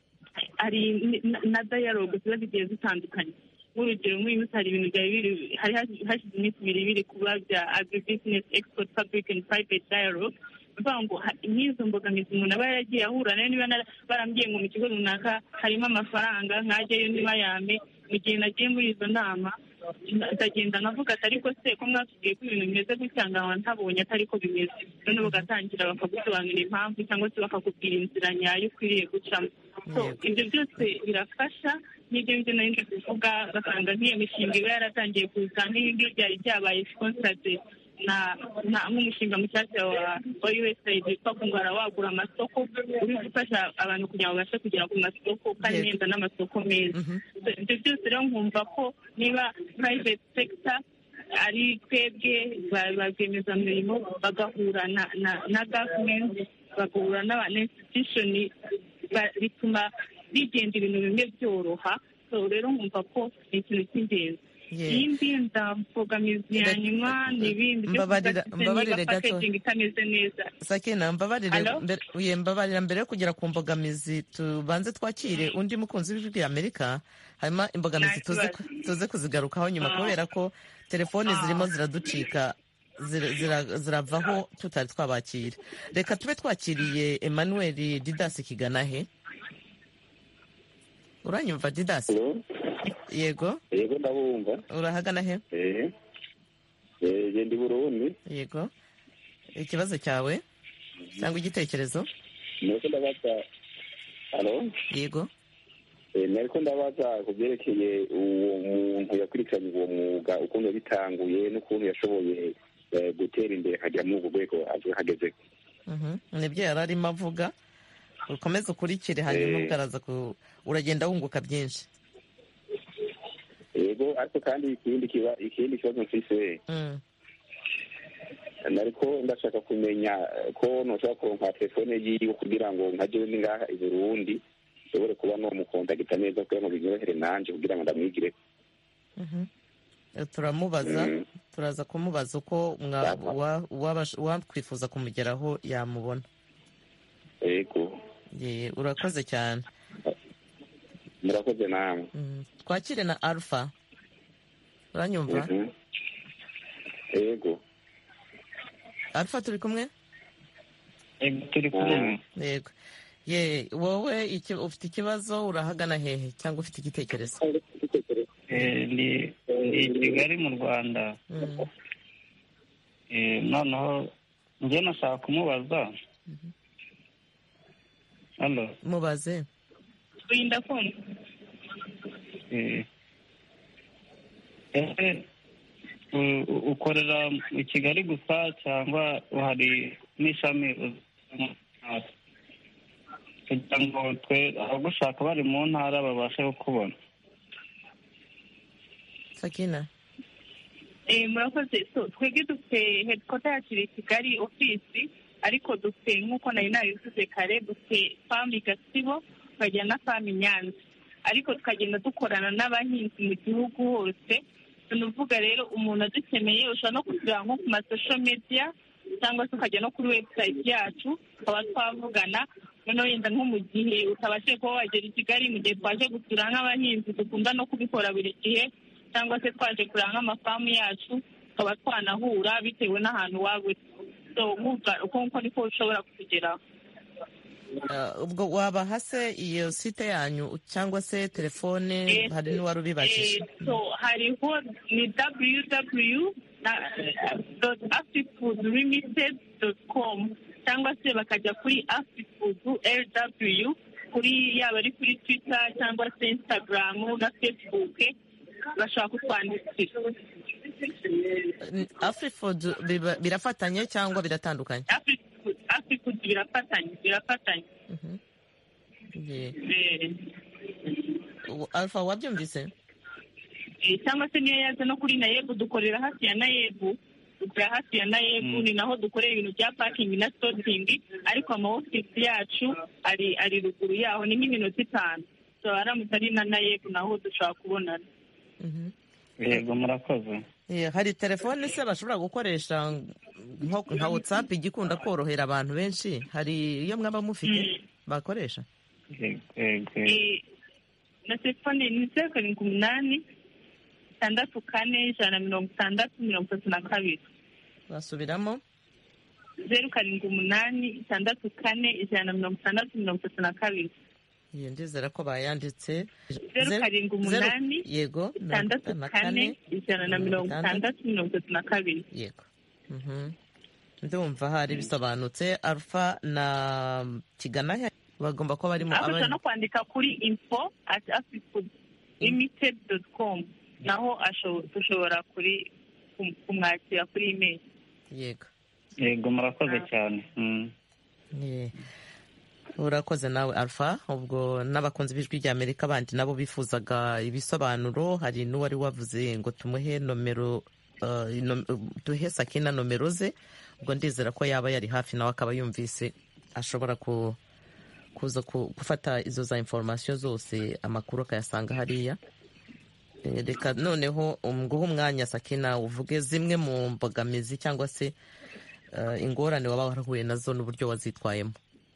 na dialogue ziba zigiye zitandukanye. Nk'urugero nk'uyu munsi hari ibintu byari biri, hari hashize iminsi biri kuba bya agribusiness export public and private dialogue. Bivuga ngo nk'izo mbogamizi umuntu aba yaragiye ahura nayo, niba barambwiye ngo mu kigo runaka harimo amafaranga nkajyayo niba yame, mu gihe nagiye muri izo nama ndagenda nkavuga ati ariko se ko mwatubwiye ko ibintu bimeze gutya nkaba ntabonye atari ko bimeze, none bagatangira bakagusobanurira impamvu cyangwa se bakakubwira inzira nyayo ukwiriye gucamo. So ibyo byose birafasha. N'ibyo ngibyo nari ndi kuvuga, ugasanga nk'iyo mishinga iba yaratangiye kuza, nk'ibi ngibi byari byabaye sponsored nk'umushinga mushyashya wa USAID witwa kungara wagura amasoko, uri gufasha abantu kugira ngo babashe kugera ku masoko kandi neza n'amasoko meza. Ibyo byose rero nkumva ko niba private sector ari twebwe ba rwiyemezamirimo bagahura na government, bagahura n'aba institution, bituma bigenda ibintu bimwe byoroha. So rero nkumva ko ni ikintu cy'ingenzi. Iyindi mbogamizi ya nyuma ni ibindi byo mbabarire gato itameze neza. Sakina, mbabarira mbere yo kugera ku mbogamizi tubanze twakire undi mukunzi w'ijwi ry'Amerika, hanyuma imbogamizi tuze kuzigarukaho nyuma, kubera ko telefoni zirimo ziraducika ziravaho tutari twabakira. Reka tube twakiriye Emmanuel Didas Kiganahe. Uranyumva Didas? Yego ndabumva. Urahagana he? Ndi Burundi. Yego, ikibazo cyawe cyangwa igitekerezo? Nuko ndabaza. Halo? Yego. Nariko ndabaza ku byerekeye uwo muntu yakurikiranye uwo mwuga, ukuntu yabitanguye n'ukuntu yashoboye gutera imbere akajya muri ubwo rwego hageze. Nibyo yari arimo avuga. Ukomeze ukurikire, hanyuma ukaraza uragenda wunguka byinshi. Yego, ariko kandi ikindi kibazo mfise, nariko ndashaka kumenya ko noshobora kuronka telefone yiwe kugira ngo nkajewe ni ngaha i Burundi nshobore kuba nomukontakita neza kugira ngo binyorohere nanje kugira ngo ndamwigire. Turamubaza turaza kumubaza uko wakwifuza kumugeraho yamubona. yego urakoze cyane. murakoze namwe. Twakire na Alpha, uranyumva? yego Alpha, turi kumwe? turi kumwe. Yego. Wowe ufite ikibazo, urahagana hehe cyangwa ufite igitekerezo? Ni Kigali mu Rwanda. Noneho njye nashaka kumubaza. Halo. Mubaze. Winda phone. Ukorera i Kigali gusa cyangwa hari n'ishami kugira ngo abagushaka bari mu ntara babashe kukubona? Sakina. Murakoze. Twebwe dufite headquarter yacu i Kigali ofisi, ariko dufite nk'uko nari nabivuze kare, dufite famu i Gatsibo tukajya na famu i Nyanza, ariko tukagenda dukorana n'abahinzi mu gihugu hose. Tunuvuga rero umuntu adukeneye ushobora no kugura nko ku masosho media cyangwa se ukajya no kuri website yacu tukaba twavugana. Noneho yenda nko mu gihe utabashije kuba wagera i Kigali, mu gihe twaje gusura nk'abahinzi dukunda no kubikora buri gihe, cyangwa se twaje kureba nk'amafamu yacu tukaba twanahura bitewe n'ahantu waba uri. Uko niko ushobora kutugeraho. Ubwo wabaha se iyo site yanyu cyangwa se telefone? Hari n'uwari ubibajije. Hariho ni www.afrifoodlimited.com cyangwa se bakajya kuri Afrifood LW, kuri yaba ari kuri Twitter cyangwa se Instagram na Facebook, bashaka kutwandikira. Afrifood birafatanye cyangwa biratandukanye? Afrifood birafatanye. Alpha, wabyumvise? Cyangwa se niyo yaza no kuri Nayebu, dukorera hafi ya Nayebu. Ni naho dukorera ibintu bya parking na sorting, ariko amaofisi yacu ari ruguru yaho, ni nk'iminota 5. Aramutse ari na Nayebu naho dushobora kubonana. Yego, murakoze. Hari telefone se bashobora gukoresha nka WhatsApp igikunda korohera abantu benshi? Hari iyo mwaba mufite bakoresha? Na telefone ni 788 646 basubiramo 0788 iyo ndizera ko bayanditse. 0788 yego 646 yego. Ndumva hari bisobanutse. Alpha na Kigana bagomba kuba barimo abashaka no kwandika kuri info@afrifoodlimited.com, naho dushobora kumwakira kuri email. Yego, murakoze cyane. Urakoze nawe Alpha. Ubwo n'abakunzi b'ijwi rya Amerika bandi nabo bifuzaga ibisobanuro, hari n'uwari wavuze ngo tumuhe nomero, duhe Sakina nomero ze. Ubwo ndizera ko yaba yari hafi nawe akaba yumvise, ashobora kuza gufata izo za information zose, amakuru akayasanga hariya. Reka noneho nguhe umwanya Sakina uvuge zimwe mu mbogamizi cyangwa se ingorane waba warahuye nazo n'uburyo wazitwayemo.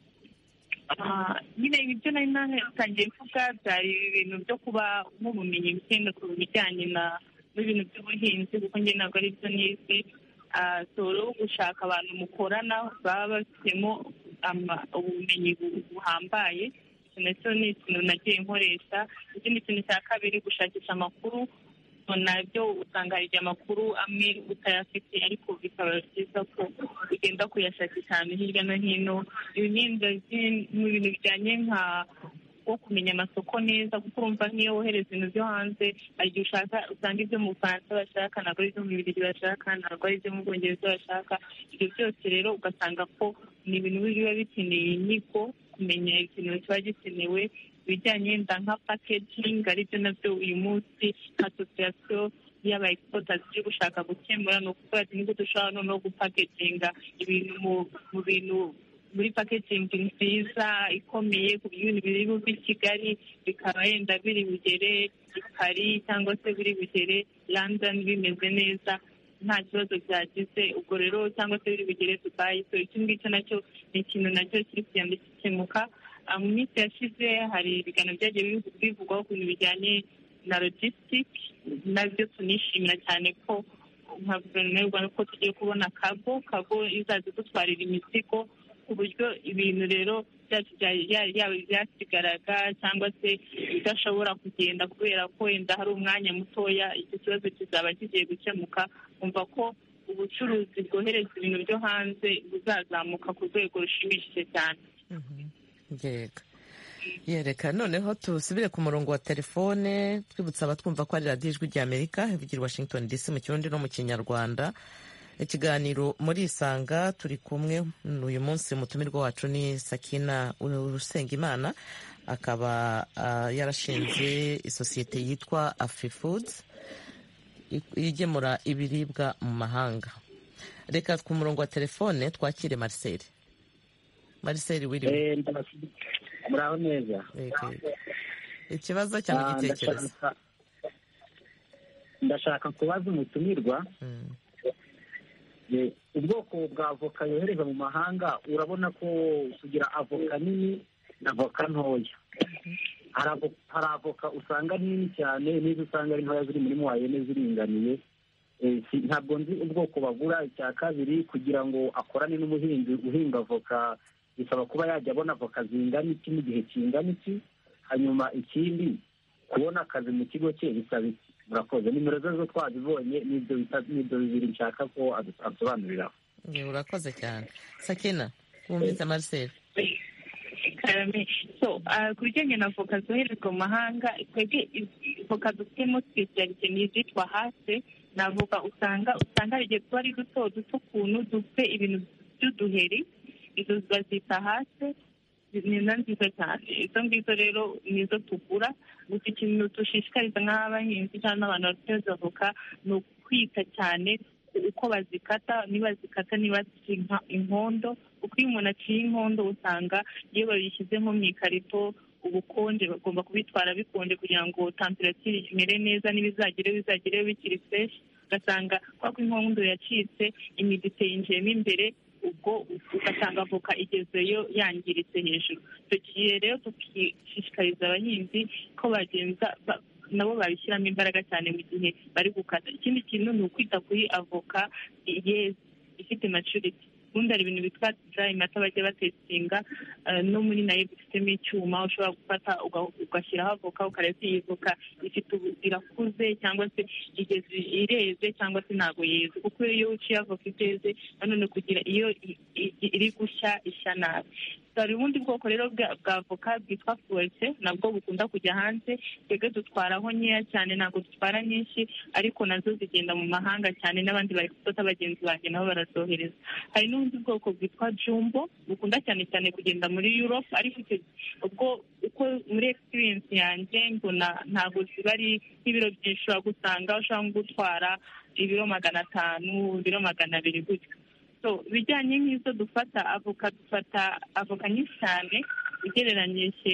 Nyine ibyo nari natangiye mvuga byari ibintu byo kuba nk'ubumenyi bukenewe ku bijyanye n'ibintu by'ubuhinzi, kuko njye ntabwo ari byo nize. Soro gushaka abantu mukorana baba bafitemo ubumenyi buhambaye, nacyo ni ikintu nagiye nkoresha. Ikindi kintu cya kabiri, gushakisha amakuru. Nabyo usanga hari amakuru amwe utayafite, ariko bikaba byiza ko ugenda kuyashakisha ahantu hirya no hino. Mu bintu bijyanye nko kumenya amasoko neza, kuko urumva nk'iyo wohereza ibintu byo hanze, hari igihe usanga ibyo mu Bufaransa bashaka ntabwo ari ibyo mu Bubiligi bashaka, ntabwo ari ibyo mu Bwongereza bashaka. Ibyo byose rero ugasanga ko ni ibintu biba bikeneye inyigo, kumenya ikintu kiba gikenewe. Ibijyanye nka packaging, aribyo nabyo uyu munsi association y'aba exporters iri gushaka gukemura, ni ukuvuga ati nibwo dushobora no gupackaging ibintu mu bintu muri packaging nziza ikomeye, ku buryo ibintu biri buve i Kigali bikaba yenda biri bugere i Paris cyangwa se biri bugere London bimeze neza. nta kibazo byagize, ubwo rero cyangwa se biri bugere Dubai. So icyo ngicyo nacyo ni ikintu nacyo kiri kugenda gikemuka. Mu minsi yashize hari ibiganiro byagiye bivugwaho ku bintu bijyanye na logistic, nabyo tunishimira cyane ko nka guverinoma y'u Rwanda ko tugiye kubona kago izaza idutwarira imizigo, ku buryo ibintu rero byacu yaba ibyasigaraga cyangwa se bidashobora kugenda kubera ko wenda hari umwanya mutoya, icyo kibazo kizaba kigiye gukemuka. Umva ko ubucuruzi bwohereza ibintu byo hanze buzazamuka ku rwego rushimishije cyane. Yereka noneho tusubire ku murongo wa telefone twibutsa abatwumva ko ari radiyo ijwi ry'Amerika ivugira Washington DC mu Kirundi no mu Kinyarwanda. Ikiganiro muri Isanga turi kumwe uyu munsi, umutumirwa wacu ni Sakina Usengimana, akaba yarashinze isosiyete yitwa Afrifoods igemura ibiribwa mu mahanga. Reka ku murongo wa telefone twakire Marcel. Marcel wiriwe. Muraho neza. Ikibazo cyangwa igitekerezo? Ndashaka kubaza umutumirwa, ubwoko bwa avoka yohereza mu mahanga, urabona ko kugira avoka nini na avoka ntoya. Hari avoka usanga nini cyane n'izo usanga ari ntoya ziri muri muwayene ziringaniye. Ntabwo nzi ubwoko bagura. Icya kabiri, kugira ngo akorane n'umuhinzi uhinga avoka bisaba kuba yajya abona avoka zingana iki mu gihe kingana iki. Hanyuma ikindi, kubona akazi mu kigo cye bisaba iki? Murakoze. Nimero zo twazibonye, n'ibyo bibiri nshaka ko adusobanuriraho. Urakoze cyane. Sakina, wumvise Marcel? Ku bijyanye na avoka zoherezwa mu mahanga, twebwe avoka dufitemo specialite ni izitwa hase. Ni avoka usanga hari igihe tuba ari duto ukuntu dufite ibintu by'uduheri, izo bazita hase, ni nziza cyane. Izo ngizo rero nizo tugura. Gusa ikintu dushishikariza nk'abahinzi cyangwa n'abantu bafite avoka ni ukwita cyane uko bazikata, niba zikata niba zikina inkondo, kuko iyo umuntu aciye inkondo usanga iyo babishyize nko mu ikarito ubukonje bagomba kubitwara bikonje kugira ngo temperature imere neza, n'ibizagireyo bikiri fresh. Ugasanga kwa ko inkondo yacitse imidite yinjiyemo imbere, ubwo ugasanga avoka igezeyo yangiritse hejuru. Icyo gihe rero tukishishikariza abahinzi ko bagenza nabo babishyiramo imbaraga cyane mu gihe bari gukata. Ikindi kintu ni ukwita kuri avoka yeze ifite maturity. Ubundi hari ibintu bitwa dry mata bajya batestinga, no muri nayo bifitemo icyuma ushobora gufata ugashyiraho avoka ukareba iyi avoka ifite irakuze cyangwa se igeze ireze cyangwa se ntabwo yeze, kuko iyo uciye avoka iteze nanone kugira iyo iri gushya ishya nabi. Hari ubundi bwoko rero bwa avoka bwitwa fuwese, nabwo bukunda kujya hanze. Twebwe dutwaraho nkeya cyane, ntabwo dutwara nyinshi, ariko nazo zigenda mu mahanga cyane, n'abandi bari gufata bagenzi banjye nabo barazohereza. Hari n'ubundi bwoko bwitwa jumbo bukunda cyane cyane kugenda muri Europe, ariko ubwo uko muri experience yanjye mbona ntabwo ziba ari nk'ibiro byinshi. Ushobora gusanga ushobora gutwara ibiro 500, ibiro 200 gutyo. Bijyanye nk'izo dufata avoka nyinshi cyane ugereranyije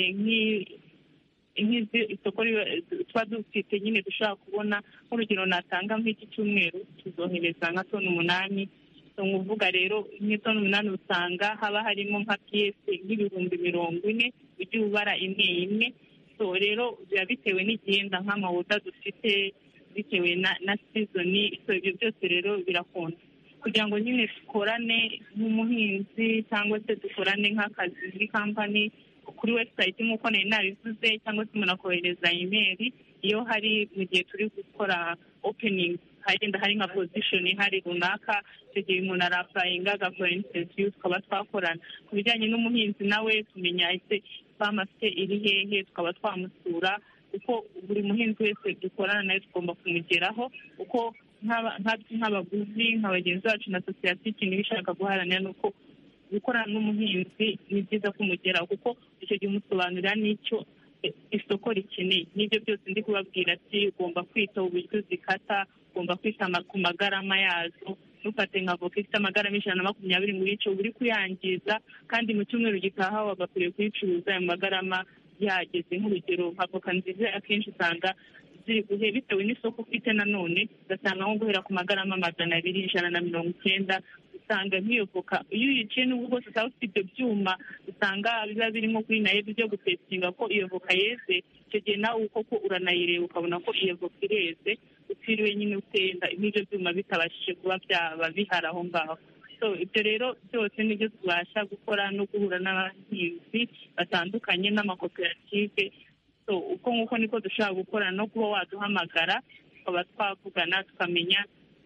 nk'izi isoko tuba dufite nyine dushobora kubona. Nk'urugero natanga nk'iki cyumweru tuzohereza nka toni 8. Nkuvuga rero nk'itoni 8 usanga haba harimo nka piyese nk'ibihumbi 40 ujya ubara imwe. Rero biba bitewe n'igihenda nk'amawuda dufite, bitewe na sizoni. Ibyo byose rero birakunda kugira ngo nyine dukorane nk'umuhinzi cyangwa se dukorane nk'akazi muri kampani kuri website nk'uko nari nabivuze, cyangwa se umuntu akohereza email iyo hari mu gihe turi gukora opening, hagenda hari nka position ihari runaka, icyo gihe umuntu arapurayinga agakora interview tukaba twakorana. Ku bijyanye n'umuhinzi nawe tumenya ese farm afite iri hehe, tukaba twamusura, kuko buri muhinzi wese dukorana nawe tugomba kumugeraho, kuko nk'abaguzi nka bagenzi bacu na sosiyete ikintu bishaka guharanira ni uko gukorana n'umuhinzi ni byiza kumugeraho, kuko icyo gihe umusobanurira n'icyo isoko rikeneye. N'ibyo byose ndi kubabwira ati ugomba kwita uburyo zikata, ugomba kwita ku magarama yazo. Ntufate nka avoka ifite amagarama 120 muri icyo uri kuyangiza, kandi mu cyumweru gitaha wagakwiriye kuyicuruza ayo magarama yageze. Nk'urugero avoka nziza akenshi usanga ziri guhe bitewe n'isoko ufite nanone ugasanga nko guhera ku magarama 200, 190, usanga nk'iyo voka iyo uyiciye n'ubwo bwose usaba ufite ibyo byuma usanga biba birimo kuri nayo byo gutestinga ko iyo voka yeze, icyo gihe nawe koko uranayireba ukabona ko iyo voka ireze, utiriwe nyine utenda n'ibyo byuma bitabashije kuba byaba bihari aho ngaho. So ibyo rero byose nibyo tubasha gukora no guhura n'abahinzi batandukanye n'amakoperative. So uko nguko niko dushobora gukora no kuba waduhamagara tukaba twavugana tukamenya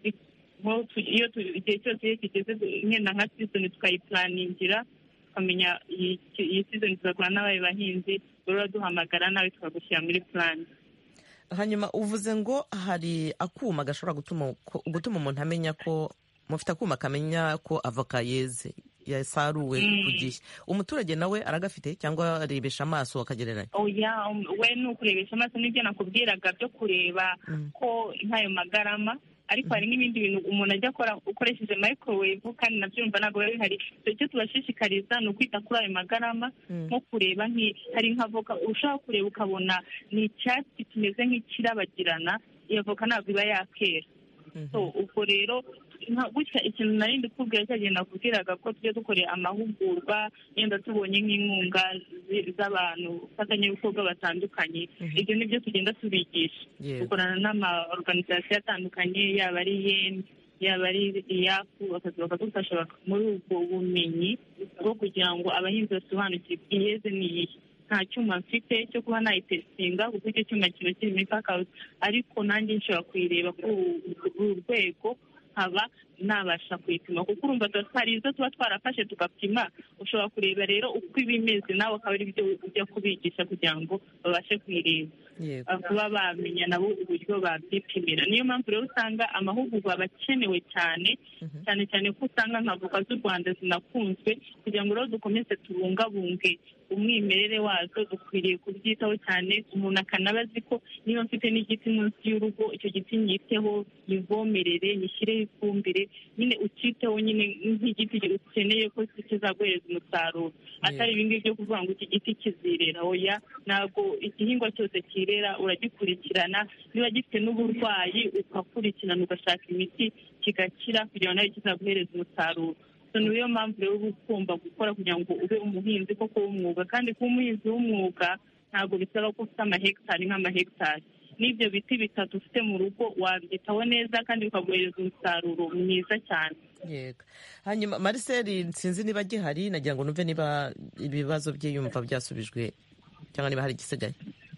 iyo igihe cyose iyo kigeze nkenda nka season tukayiplaningira tukamenya iyi season tuzakora n'abaye bahinzi rero duhamagara nawe tukagushyira muri plan. Hanyuma uvuze ngo hari akuma gashobora gutuma umuntu amenya ko mufite akuma kamenya ko avoka yeze yasaruwe ku gihe. Umuturage nawe aragafite cyangwa arebesha amaso akagereranya? Oya, we ni ukurebesha amaso n'ibyo nakubwiraga byo kureba ko nk'ayo magarama, ariko hari n'ibindi bintu umuntu ajya akora ukoresheje microwave kandi nabyo umva ntabwo biba bihari. Icyo tubashishikariza ni ukwita kuri ayo magarama, nko kureba hari nk'avoka ushobora kureba ukabona ni icyatsi kimeze nk'ikirabagirana, iyo voka ntabwo iba yakera. So ubwo rero gutya ikintu nari ndikubwira cyagenda nakubwiraga ko tujya dukorera amahugurwa yenda tubonye nk'inkunga z'abantu bafatanyabikorwa batandukanye, ibyo nibyo tugenda tubigisha. dukorana n'ama-organization atandukanye yaba ari YEN yaba ari IAFU bakadufasha muri ubwo bumenyi bwo kugira ngo abahinzi basobanukirwe iyeze n'iyihe. Nta cyuma mfite cyo kuba nayitestinga kuko icyo cyuma kiba kiri muri kakawuti, ariko nanjye nshobora kuyireba kuri uru rwego nkaba nabasha kuyipima, kuko urumva hari izo tuba twarafashe tugapima. Ushobora kureba rero uko iba imeze nawe akaba ari byo ujya kubigisha kugira ngo babashe kuyireba, kuba bamenya nabo uburyo babyipimira. Niyo mpamvu rero usanga amahugurwa aba akenewe cyane cyane ko usanga nka voka z'u Rwanda zinakunzwe. Kugira ngo rero dukomeze tubungabunge umwimerere wazo dukwiriye kubyitaho cyane. Umuntu akanaba azi ko niba mfite n'igiti munsi y'urugo, icyo giti nyiteho, yivomerere, nyishyireho ifumbire, nyine ukiteho nyine nk'igiti ukeneye ko kizaguhereza umusaruro, atari ibingibi byo kuvuga ngo iki giti kizirera. Oya, ntabwo igihingwa cyose kirera, uragikurikirana, niba gifite n'uburwayi ugakurikirana ugashaka imiti kigakira kugira ngo nawe kizaguhereza umusaruro. Niyo mpamvu rero uba ugomba gukora kugira ngo ube umuhinzi koko w'umwuga, kandi kuba umuhinzi w'umwuga ntabwo bisaba ko ufite amahegitari nk'amahegitari. N'ibyo biti bitatu ufite mu rugo wabyitaho neza kandi bikaguhereza umusaruro mwiza cyane. Yego. Hanyuma Marcel sinzi niba gihari, nagira ngo numve niba ibibazo bye yumva byasubijwe cyangwa niba hari igisigaye.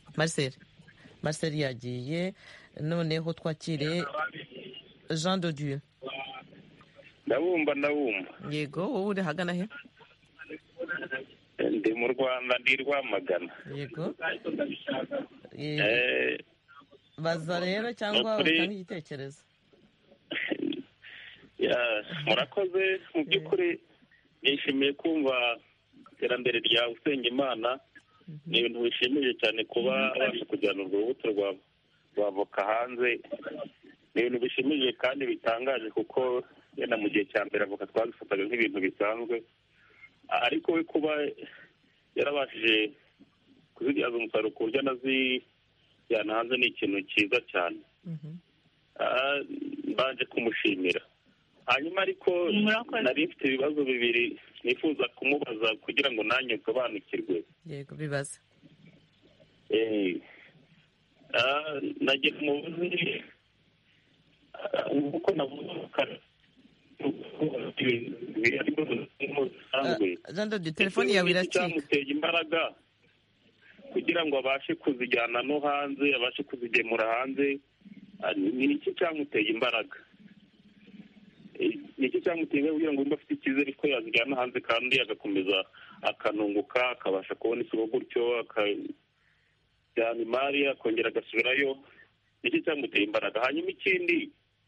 Marcel yagiye, noneho twakire Jean de Dieu. Ndabumva. Yego, wowe uri hagana he? Ndi mu Rwanda, ndi Rwamagana. Yego. Baza rero cyangwa utanga igitekerezo? Murakoze. Mu by'ukuri nishimiye kumva iterambere rya Usengimana. Ni ibintu bishimije cyane kuba abasha kujyana urwo rubuto rwa voka hanze. Ni ibintu bishimije kandi bitangaje, kuko yenda mu gihe cya mbere avoka twazifataga nk'ibintu bisanzwe, ariko we kuba yarabashije kuzibyaza umusaruro ku buryo anazijyana hanze ni ikintu cyiza cyane. mbanje kumushimira. Hanyuma ariko nari mfite ibibazo bibiri nifuza kumubaza kugira ngo nanjye nsobanukirwe. Yego, bibaza. Nagira umuvuzi uko navuga Zando di telefoni yawe iracika. Cyamuteye imbaraga kugira ngo abashe kuzijyana no hanze, abashe kuzigemura hanze. Ni iki cyamuteye imbaraga? Ni iki cyamuteye kugira ngo mba afite icyizere ko yazijyana hanze kandi agakomeza akanunguka, akabasha kubona isoko gutyo, akajyana imari akongera agasubirayo? Ni iki cyamuteye imbaraga? Hanyuma ikindi,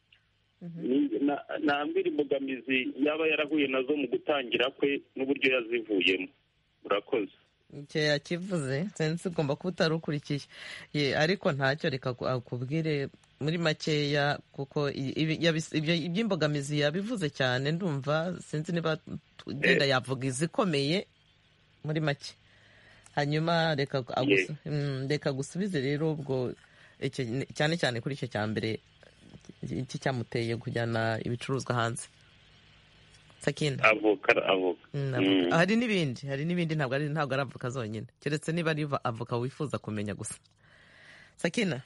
nambira imbogamizi yaba yarahuye nazo mu gutangira kwe n'uburyo yazivuyemo. Murakoze. Icyo yakivuze sense ugomba kuba utarukurikiye, ariko ntacyo reka akubwire muri makeya, kuko iby'imbogamizi yabivuze cyane. Ndumva sinzi niba genda yavuga izikomeye muri make. Hanyuma reka gusubize rero ubwo cyane cyane kuri icyo cya mbere iki cyamuteye kujyana ibicuruzwa hanze? Sakina. avoka hari n'ibindi ntabwo ari avoka zonyine, keretse niba ari avoka wifuza kumenya gusa. Sakina.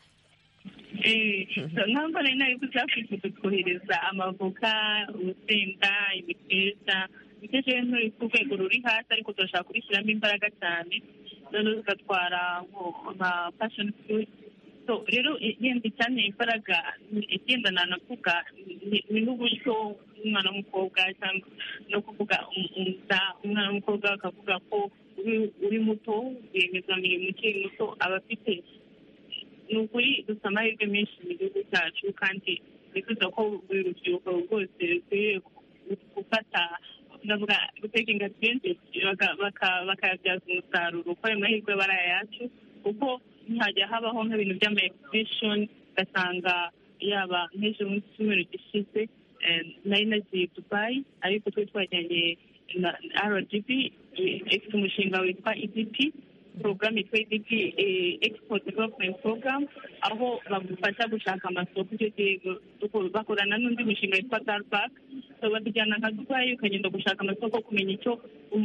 ntabwo nari nabivuze kwifuza twohereza amavoka, urusenda, imiteja nturi ku rwego ruri hasi, ariko turashaka kubishyiramo imbaraga cyane, noneho tugatwara nka passion fruit. So rero yenda cyane imbaraga igendana navuga ni n'uburyo umwana w'umukobwa cyangwa no kuvuga umwana w'umukobwa akavuga ko uri muto, rwiyemezamirimo ukiri muto aba afite, ni ukuri dufite amahirwe menshi mu gihugu cyacu, kandi bifuza ko buri rubyiruko rwose rukwiye gufata gutekinga advantage bakayabyaza umusaruro, ko ayo mahirwe aba ari ayacu, kuko ntihajya habaho nk'ibintu by'ama exhibition, ugasanga yaba nk'ejo mu cyumweru gishize nari nagiye Dubai, ariko twe twajyanye na RGB ifite umushinga witwa EDP, program yitwa EDP Export Development Program, aho bagufasha gushaka amasoko. Icyo gihe bakorana n'undi mushinga witwa Starbuck, so batujyana nka Dubai ukagenda gushaka amasoko, kumenya icyo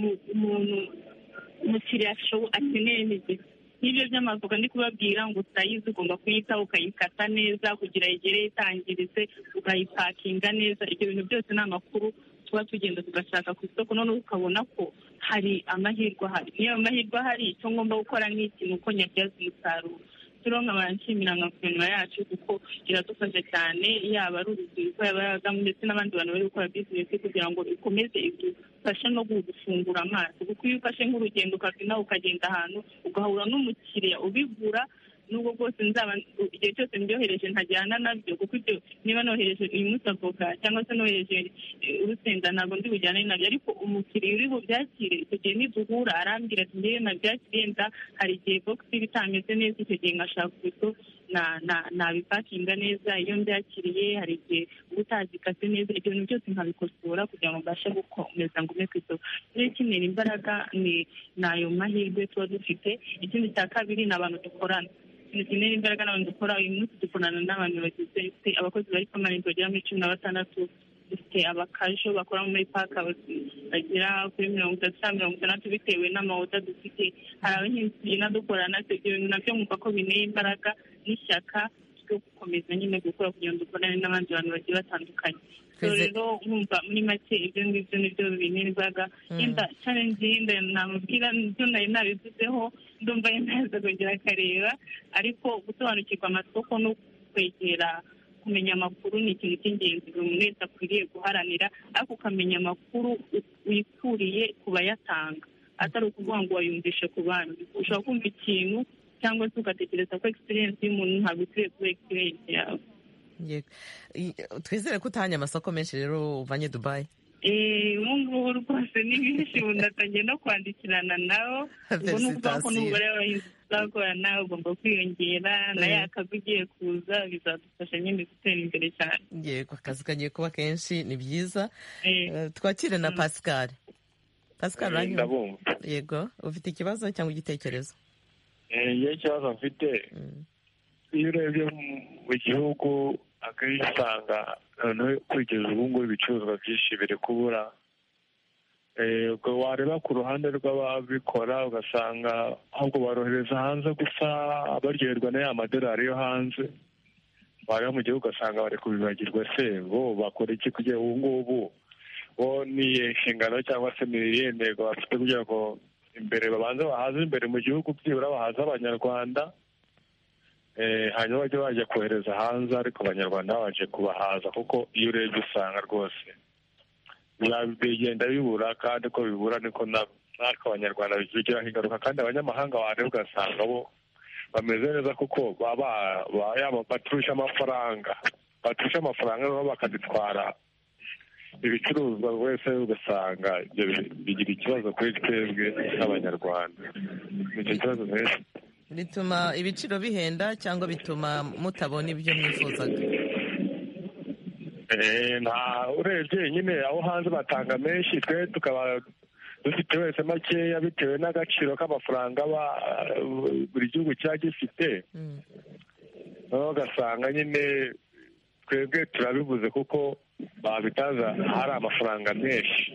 umukiriya akeneye n'igihe. N'ibyo by'amavoka ndi kubabwira ngo utayizi ugomba kuyitaho, ukayikata neza kugira igere itangiritse, ukayipakinga neza. Ibyo bintu byose ni amakuru tuba tugenda tugashaka ku isoko, noneho ukabona ko hari amahirwe ahari. Niyo amahirwe ahari, icyo ngomba gukora nk'iki ni uko nyabyaza umusaruro. Turiho nkaba nshimira nka guverinoma yacu kuko iradufasha cyane, yaba ari urubyiruko, yaba abadamu ndetse n'abandi bantu bari gukora bizinesi, kugira ngo ikomeze idufashe no gufungura amaso. Kuko iyo ufashe nk'urugendo ukagenda ahantu ugahura n'umukiriya ubigura, nubwo bwose nzaba igihe cyose ndyohereje ntajyana nabyo, kuko ibyo niba nohereje uyu munsi avoka cyangwa se nohereje urusenda ntabwo ndi bujyane nabyo, ariko umukiriya uri bubyakire icyo gihe niduhura arambwira ati ngewe nabyakiriye hari igihe box bitameze neza, icyo gihe ngashaka uburyo nabipakinga neza. Iyo mbyakiriye hari igihe uba utazikase neza, ibyo bintu byose nkabikosora kugira ngo mbashe gukomeza ngume ku isoko. Rero ikenera imbaraga ni ayo mahirwe tuba dufite. Ikindi cya kabiri ni abantu dukorana, dukenera imbaraga n'abantu dukora. Uyu munsi dukorana n'abantu bagize abakozi bari permanent bagera muri 16, dufite abakajo bakora muri paka bagera kuri 30-60 bitewe n'amawoda dufite. Hari abahinzi dukorana, ibyo bintu nabyo mwumva ko bineye imbaraga n'ishyaka ryo gukomeza nyine gukora kugira ngo dukorane n'abandi bantu bagiye batandukanye. rero nkumva muri make ibyo ngibyo nibyo binirwaga yenda challenge yenda namubwira nibyo nari nabivuzeho ndumva yenda kongera akareba, ariko gusobanukirwa amasoko no kwegera kumenya amakuru ni ikintu cy'ingenzi buri muntu wese akwiriye guharanira, ariko ukamenya amakuru wikuriye ku bayatanga atari ukuvuga ngo wayumvishe ku bandi. Ushobora kumva ikintu cyangwa se ugatekereza ko experience y'umuntu ntabwo ikwiye kuba experience yawe. Twizere ko utahanye amasoko menshi rero uvanye Dubai. Ngubu rwose ni benshi unatangiye no kwandikirana nabo, ubwo ni ukuvuga ko n'umubare w'abahinzi uzakora nawe ugomba kwiyongera, na ya kazi ugiye kuza bizadufasha nyine gutera imbere cyane. Yego, akazi kagiye kuba kenshi, ni byiza. Twakire na Pascal. Pascal uranyumva? Yego, ufite ikibazo cyangwa igitekerezo? Iyo ikibazo mfite, iyo urebye mu gihugu akenshi usanga kugeza ubu ngubu ibicuruzwa byinshi biri kubura. Ubwo wareba ku ruhande rw'ababikora ugasanga ahubwo barohereza hanze gusa baryoherwa na ya madolari yo hanze, wareba mu gihugu ugasanga bari kubibagirwa. Se bo bakora iki kugira ubu ngubu? Bo ni inshingano cyangwa se ni iyihe ntego bafite kugira ngo imbere babanze bahaze imbere mu gihugu, byibura bahaze abanyarwanda, hanyuma bajya bajya kohereza hanze, ariko abanyarwanda baje kubahaza, kuko iyo urebye usanga rwose bigenda bibura, kandi ko bibura niko natwe abanyarwanda bigiraho ingaruka, kandi abanyamahanga wareba ugasanga bo bameze neza kuko baturusha amafaranga nabo bakadutwara ibicuruzwa, wese ugasanga bigira ikibazo kuri twebwe n'abanyarwanda. Nicyo kibazo menshi bituma ibiciro bihenda cyangwa bituma mutabona ibyo mwifuzaga? Urebye nyine aho hanze batanga menshi, twe tukaba dufite wese makeya bitewe n'agaciro k'amafaranga buri gihugu kiba gifite. noneho ugasanga nyine twebwe turabibuze kuko babitaza hari amafaranga menshi,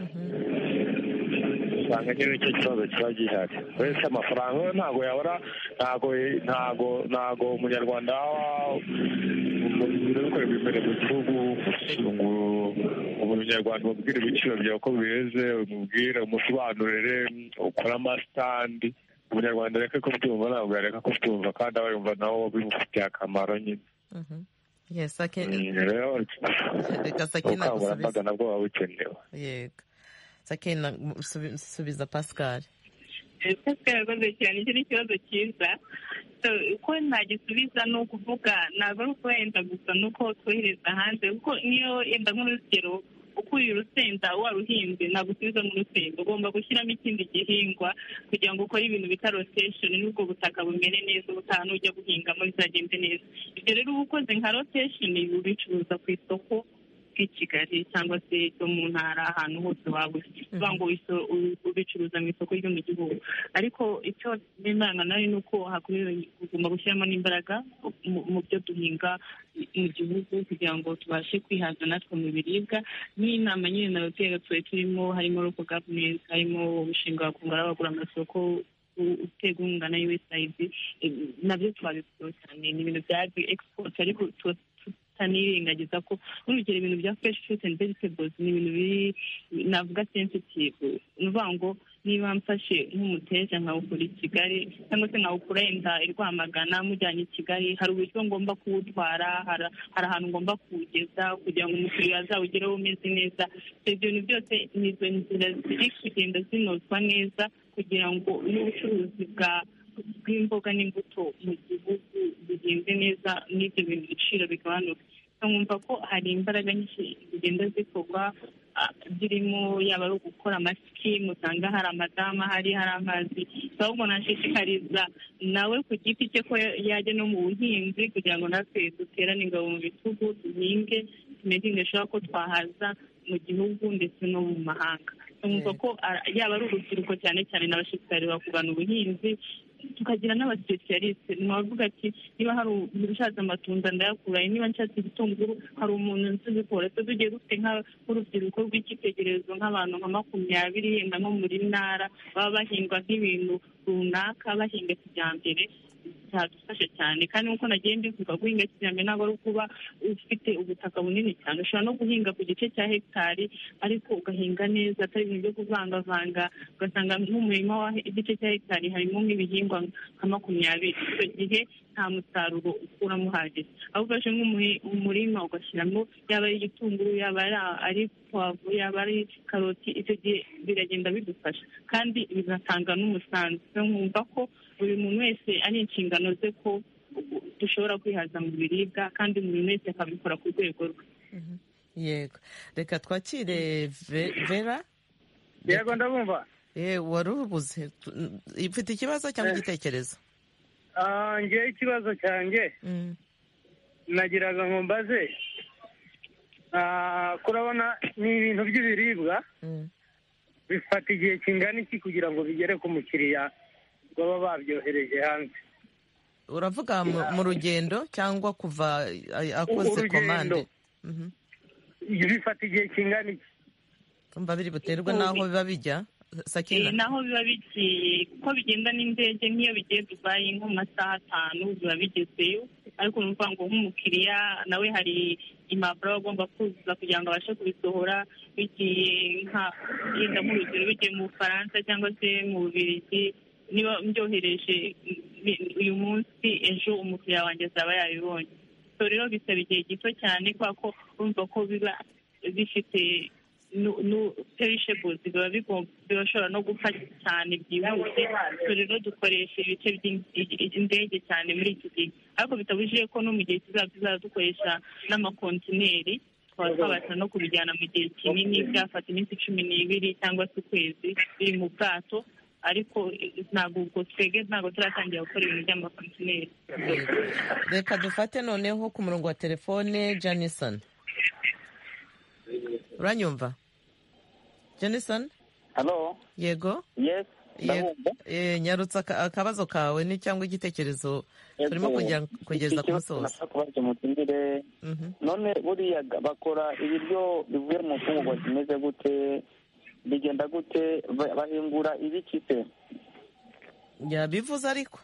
usanga nyine nicyo kibazo kiba gihari. Wese amafaranga ntabwo yabura, ntabwo umunyarwanda bikorerwa imbere mu gihugu ngo umunyarwanda umubwire ibiciro byawe uko biheze, umubwire umusobanurire, ukore amasitandi. Umunyarwanda areke kubyumva, ntabwo yareka kubyumva kandi aba yumva nawe bimufitiye akamaro nyine. Reka Sakina ubukangurambaga nabwo buba bukenewe. Yego, Sakina subiza Pascal. Pascal yakoze cyane, icyo ni ikibazo cyiza. Uko ntagisubiza ni ukuvuga ntabwo ari uko wenda gusa nuko twohereza hanze, kuko niyo yenda nk'urugero ukuye urusenda waruhinze ntabwo usubiza mu rusenda, ugomba gushyiramo ikindi gihingwa kugira ngo ukore ibintu bita rotation, n'ubwo butaka bumere neza, ubutaha nujya guhingamo bizagende neza. Ibyo rero uba ukoze nka rotation ubicuruza ku isoko ry'i Kigali cyangwa se ryo mu ntara, ahantu hose waba uri, kuvuga ngo ubicuruza mu isoko ryo mu gihugu. Ariko icyo n'imana nayo ni uko ugomba gushyiramo n'imbaraga mu byo duhinga mu gihugu kugira ngo tubashe kwihaza natwe mu biribwa. N'inama nyine n'ababyeyi twari turimo, harimo local government, harimo umushinga wa kungura abagura amasoko uterwa inkunga na USAID, nabyo twabikora cyane. Ni ibintu bya export, ariko tanirengagiza ko urugero ibintu bya fresh fruit and vegetables ni ibintu biri navuga sensitive. Ni ukuvuga ngo niba mfashe nk'umuteja nkawukura i Kigali cyangwa se nkawukura yenda i Rwamagana mujyanye i Kigali, hari uburyo ngomba kuwutwara, hari ahantu ngomba kuwugeza kugira ngo umukiriya azawugereho umeze neza. Ibyo bintu byose ni izo nzira ziri kugenda zinozwa neza kugira ngo n'ubucuruzi bw'imboga n'imbuto mu gihugu bigenze neza, n'ibyo bintu ibiciro bigabanuka. Nkumva ko hari imbaraga nyinshi zigenda zikorwa, zirimo yaba ari ugukora amasikimu, usanga hari amadama, hari amazi. Ahubwo nashishikariza nawe ku giti cye ko yajya no mu buhinzi kugira ngo natwe duterane ingabo mu bitugu, duhinge tumekinge ashobora ko twahaza mu gihugu ndetse no mu mahanga. Nkumva ko yaba ari urubyiruko cyane cyane n'abashishikarira kugana ubuhinzi, tukagira n'abasipesiyalisite. Ntiwavuga ati niba hari ushatse amatunda ndayakura, niba nshatse ibitunguru hari umuntu nzibikora. Tugiye dufite nk'urubyiruko rw'icyitegererezo nk'abantu nka 20 yenda nko muri ntara baba bahingwa nk'ibintu runaka, bahinga kijyambere, byadufasha cyane. Kandi nk'uko nagiye mbivuga, guhinga kijyambere ntabwo ari ukuba ufite ubutaka bunini cyane. Ushobora no guhinga ku gice cya hegitari ariko ugahinga neza, atari ibintu byo kuvangavanga, ugasanga nk'umurima w'igice cya hegitari harimo nk'ibihingwa nka 20. Icyo gihe nta musaruro ukuramo uhagije. Aho ufashe nk'umurima ugashyiramo yaba ari igitunguru, yaba ari puwavuro, yaba ari karoti, icyo gihe biragenda bidufasha kandi bigatanga n'umusanzu. Nkumva ko buri muntu wese ari inshingano ze ko dushobora kwihaza mu biribwa kandi buri wese akabikora ku rwego rwe. Yego, reka twakire Vera. Yego, ndabumva. Wari ubuze, ufite ikibazo cyangwa igitekerezo? Ngewe ikibazo cyanjye nagiraga ngo mbaze, kurabona ni ibintu by'ibiribwa bifata igihe kingana iki kugira ngo bigere ku mukiriya baba babyohereje hanze? Uravuga mu rugendo cyangwa kuva akoze komande? Bifata igihe kingana iki? Umva biri buterwa n'aho biba bijya. Sakina, naho biba bigiye, kuko bigenda n'indege, nk'iyo bigiye Dubai nko mu masaha 5 biba bigezeyo. Ariko ni ukuvuga ngo nk'umukiriya nawe hari impapuro agomba kuzuza kugira ngo abashe kubisohora. Bigiye yenda nk'urugero bigiye mu Bufaransa cyangwa se mu Bubiligi, niba mbyohereje uyu munsi, ejo umukiriya wanjye azaba yabibonye. So rero bisaba igihe gito cyane, kubera ko urumva ko biba bifite perishables, bishobora no gupfa cyane byihuse. So rero dukoresha ibice by'indege cyane muri iki gihe, ariko bitabujije ko no mu gihe tuzaba dukoresha n'amakontineri, twaba twabasha no kubijyana mu gihe kinini, byafata iminsi 12 cyangwa se ukwezi biri mu bwato. Ariko ntabwo turatangira gukora ibintu by'amakontineri. Reka dufate noneho ku murongo wa telefone Janison. Uranyumva Janison? Hello. Yego. Yes. nyarutsa akabazo kawe ni cyangwa igitekerezo turimo kugeza ku musozo. kubaza umutumire none buriya bakora ibiryo bivuye mu mfungurwa zimeze gute, bigenda gute, bahingura ibiki se? Yabivuze ariko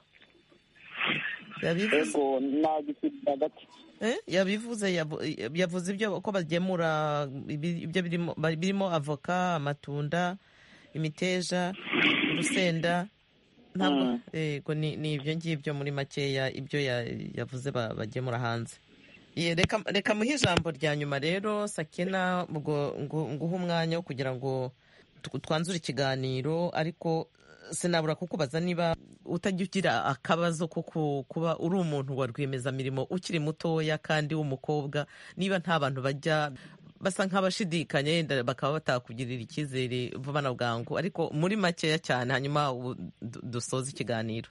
ego nagisubiza hagati yavuze ibyo ko bagemura ibyo birimo avoka, amatunda, imiteja, urusenda, ntabwo yego ni ibyo ngibyo muri makeya ibyo yavuze bagemura hanze. Reka muhe ijambo rya nyuma rero Sakina, nguhe umwanya wo kugira ngo twanzure ikiganiro, ariko sinabura kukubaza niba utajya ugira akabazo ko kuba uri umuntu wa rwiyemezamirimo ukiri mutoya kandi w'umukobwa, niba nta bantu bajya basa nk'abashidikanya yenda bakaba batakugirira icyizere vuba na bwangu, ariko muri makeya cyane hanyuma dusoza ikiganiro.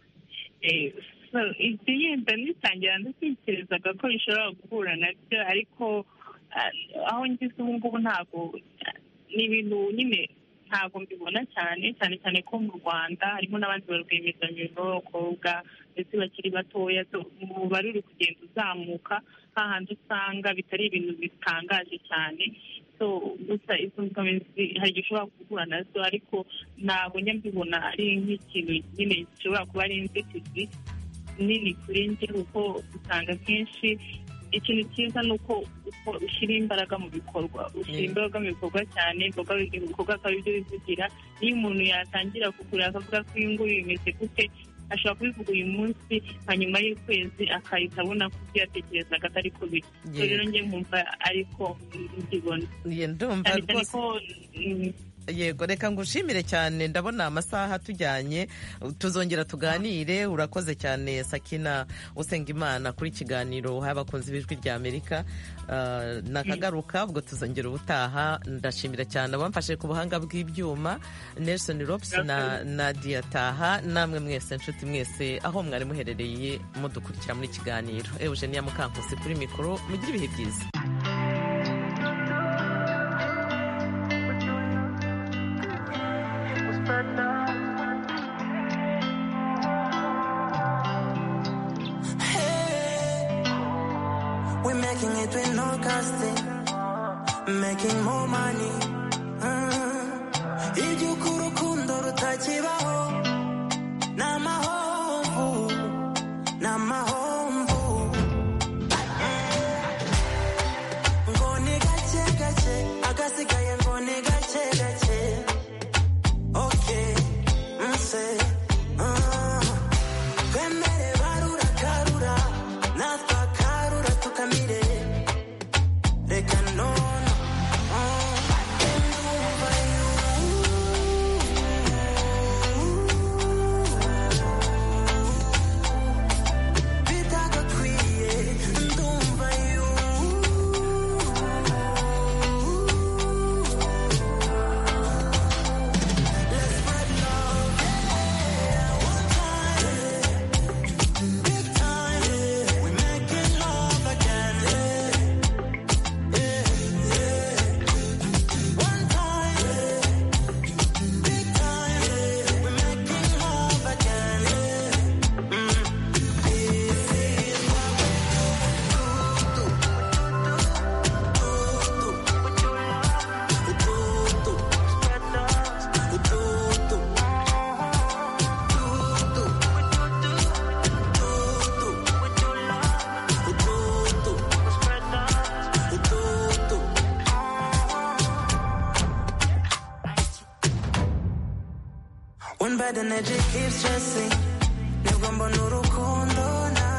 ibyo yenda nitangira ndatekerezaga ko bishobora guhura nabyo, ariko aho ngeze ubu ngubu ntabwo ni ibintu nyine ntabwo mbibona cyane ko mu Rwanda harimo n'abandi ba rwiyemezamirimo b'abakobwa ndetse bakiri batoya, umubare uri kugenda uzamuka hahandi usanga bitari ibintu bitangaje cyane. Gusa izo mbogamizi hari igihe ushobora guhura nazo, ariko ntabwo mbibona ari nk'ikintu nyine gishobora kuba ari inzitizi nini kuri njye, kuko usanga kenshi ikintu cyiza ni uko ushyira imbaraga mu bikorwa, cyane ibikorwa akaba ibyo bivugira. Iyo umuntu yatangira kugura akavuga ko iyi nguyu bimeze gute, ashobora kubivuga uyu munsi, hanyuma y'ukwezi akahita abona ko ibyo yatekerezaga atari ko biri. Rero njye nkumva ariko mbibona cyane ko yego. Reka ngushimire cyane, ndabona amasaha tujyanye, tuzongera tuganire. Urakoze cyane Sakina Usengimana kuri kiganiro uhaye abakunzi b'Ijwi rya Amerika. Nakagaruka ubwo tuzongera ubutaha. Ndashimira cyane abamfashe ku buhanga bw'ibyuma, Nelson Rops na Nadia Taha, namwe mwese nshuti mwese aho mwari muherereye mudukurikira muri kiganiro. Eugenia Mukankusi kuri mikoro, mugire ibihe byiza. We're making it with no casting, making more money. Iby'uko urukundo rutakibaho n'amahomvu ngo ni gake gake, agasigaye ngo ni gake gake. Okay, twemere barura karura, natwe akarura tukamire. Reka none bad energy keeps stressing. Nibwo mbona urukundo na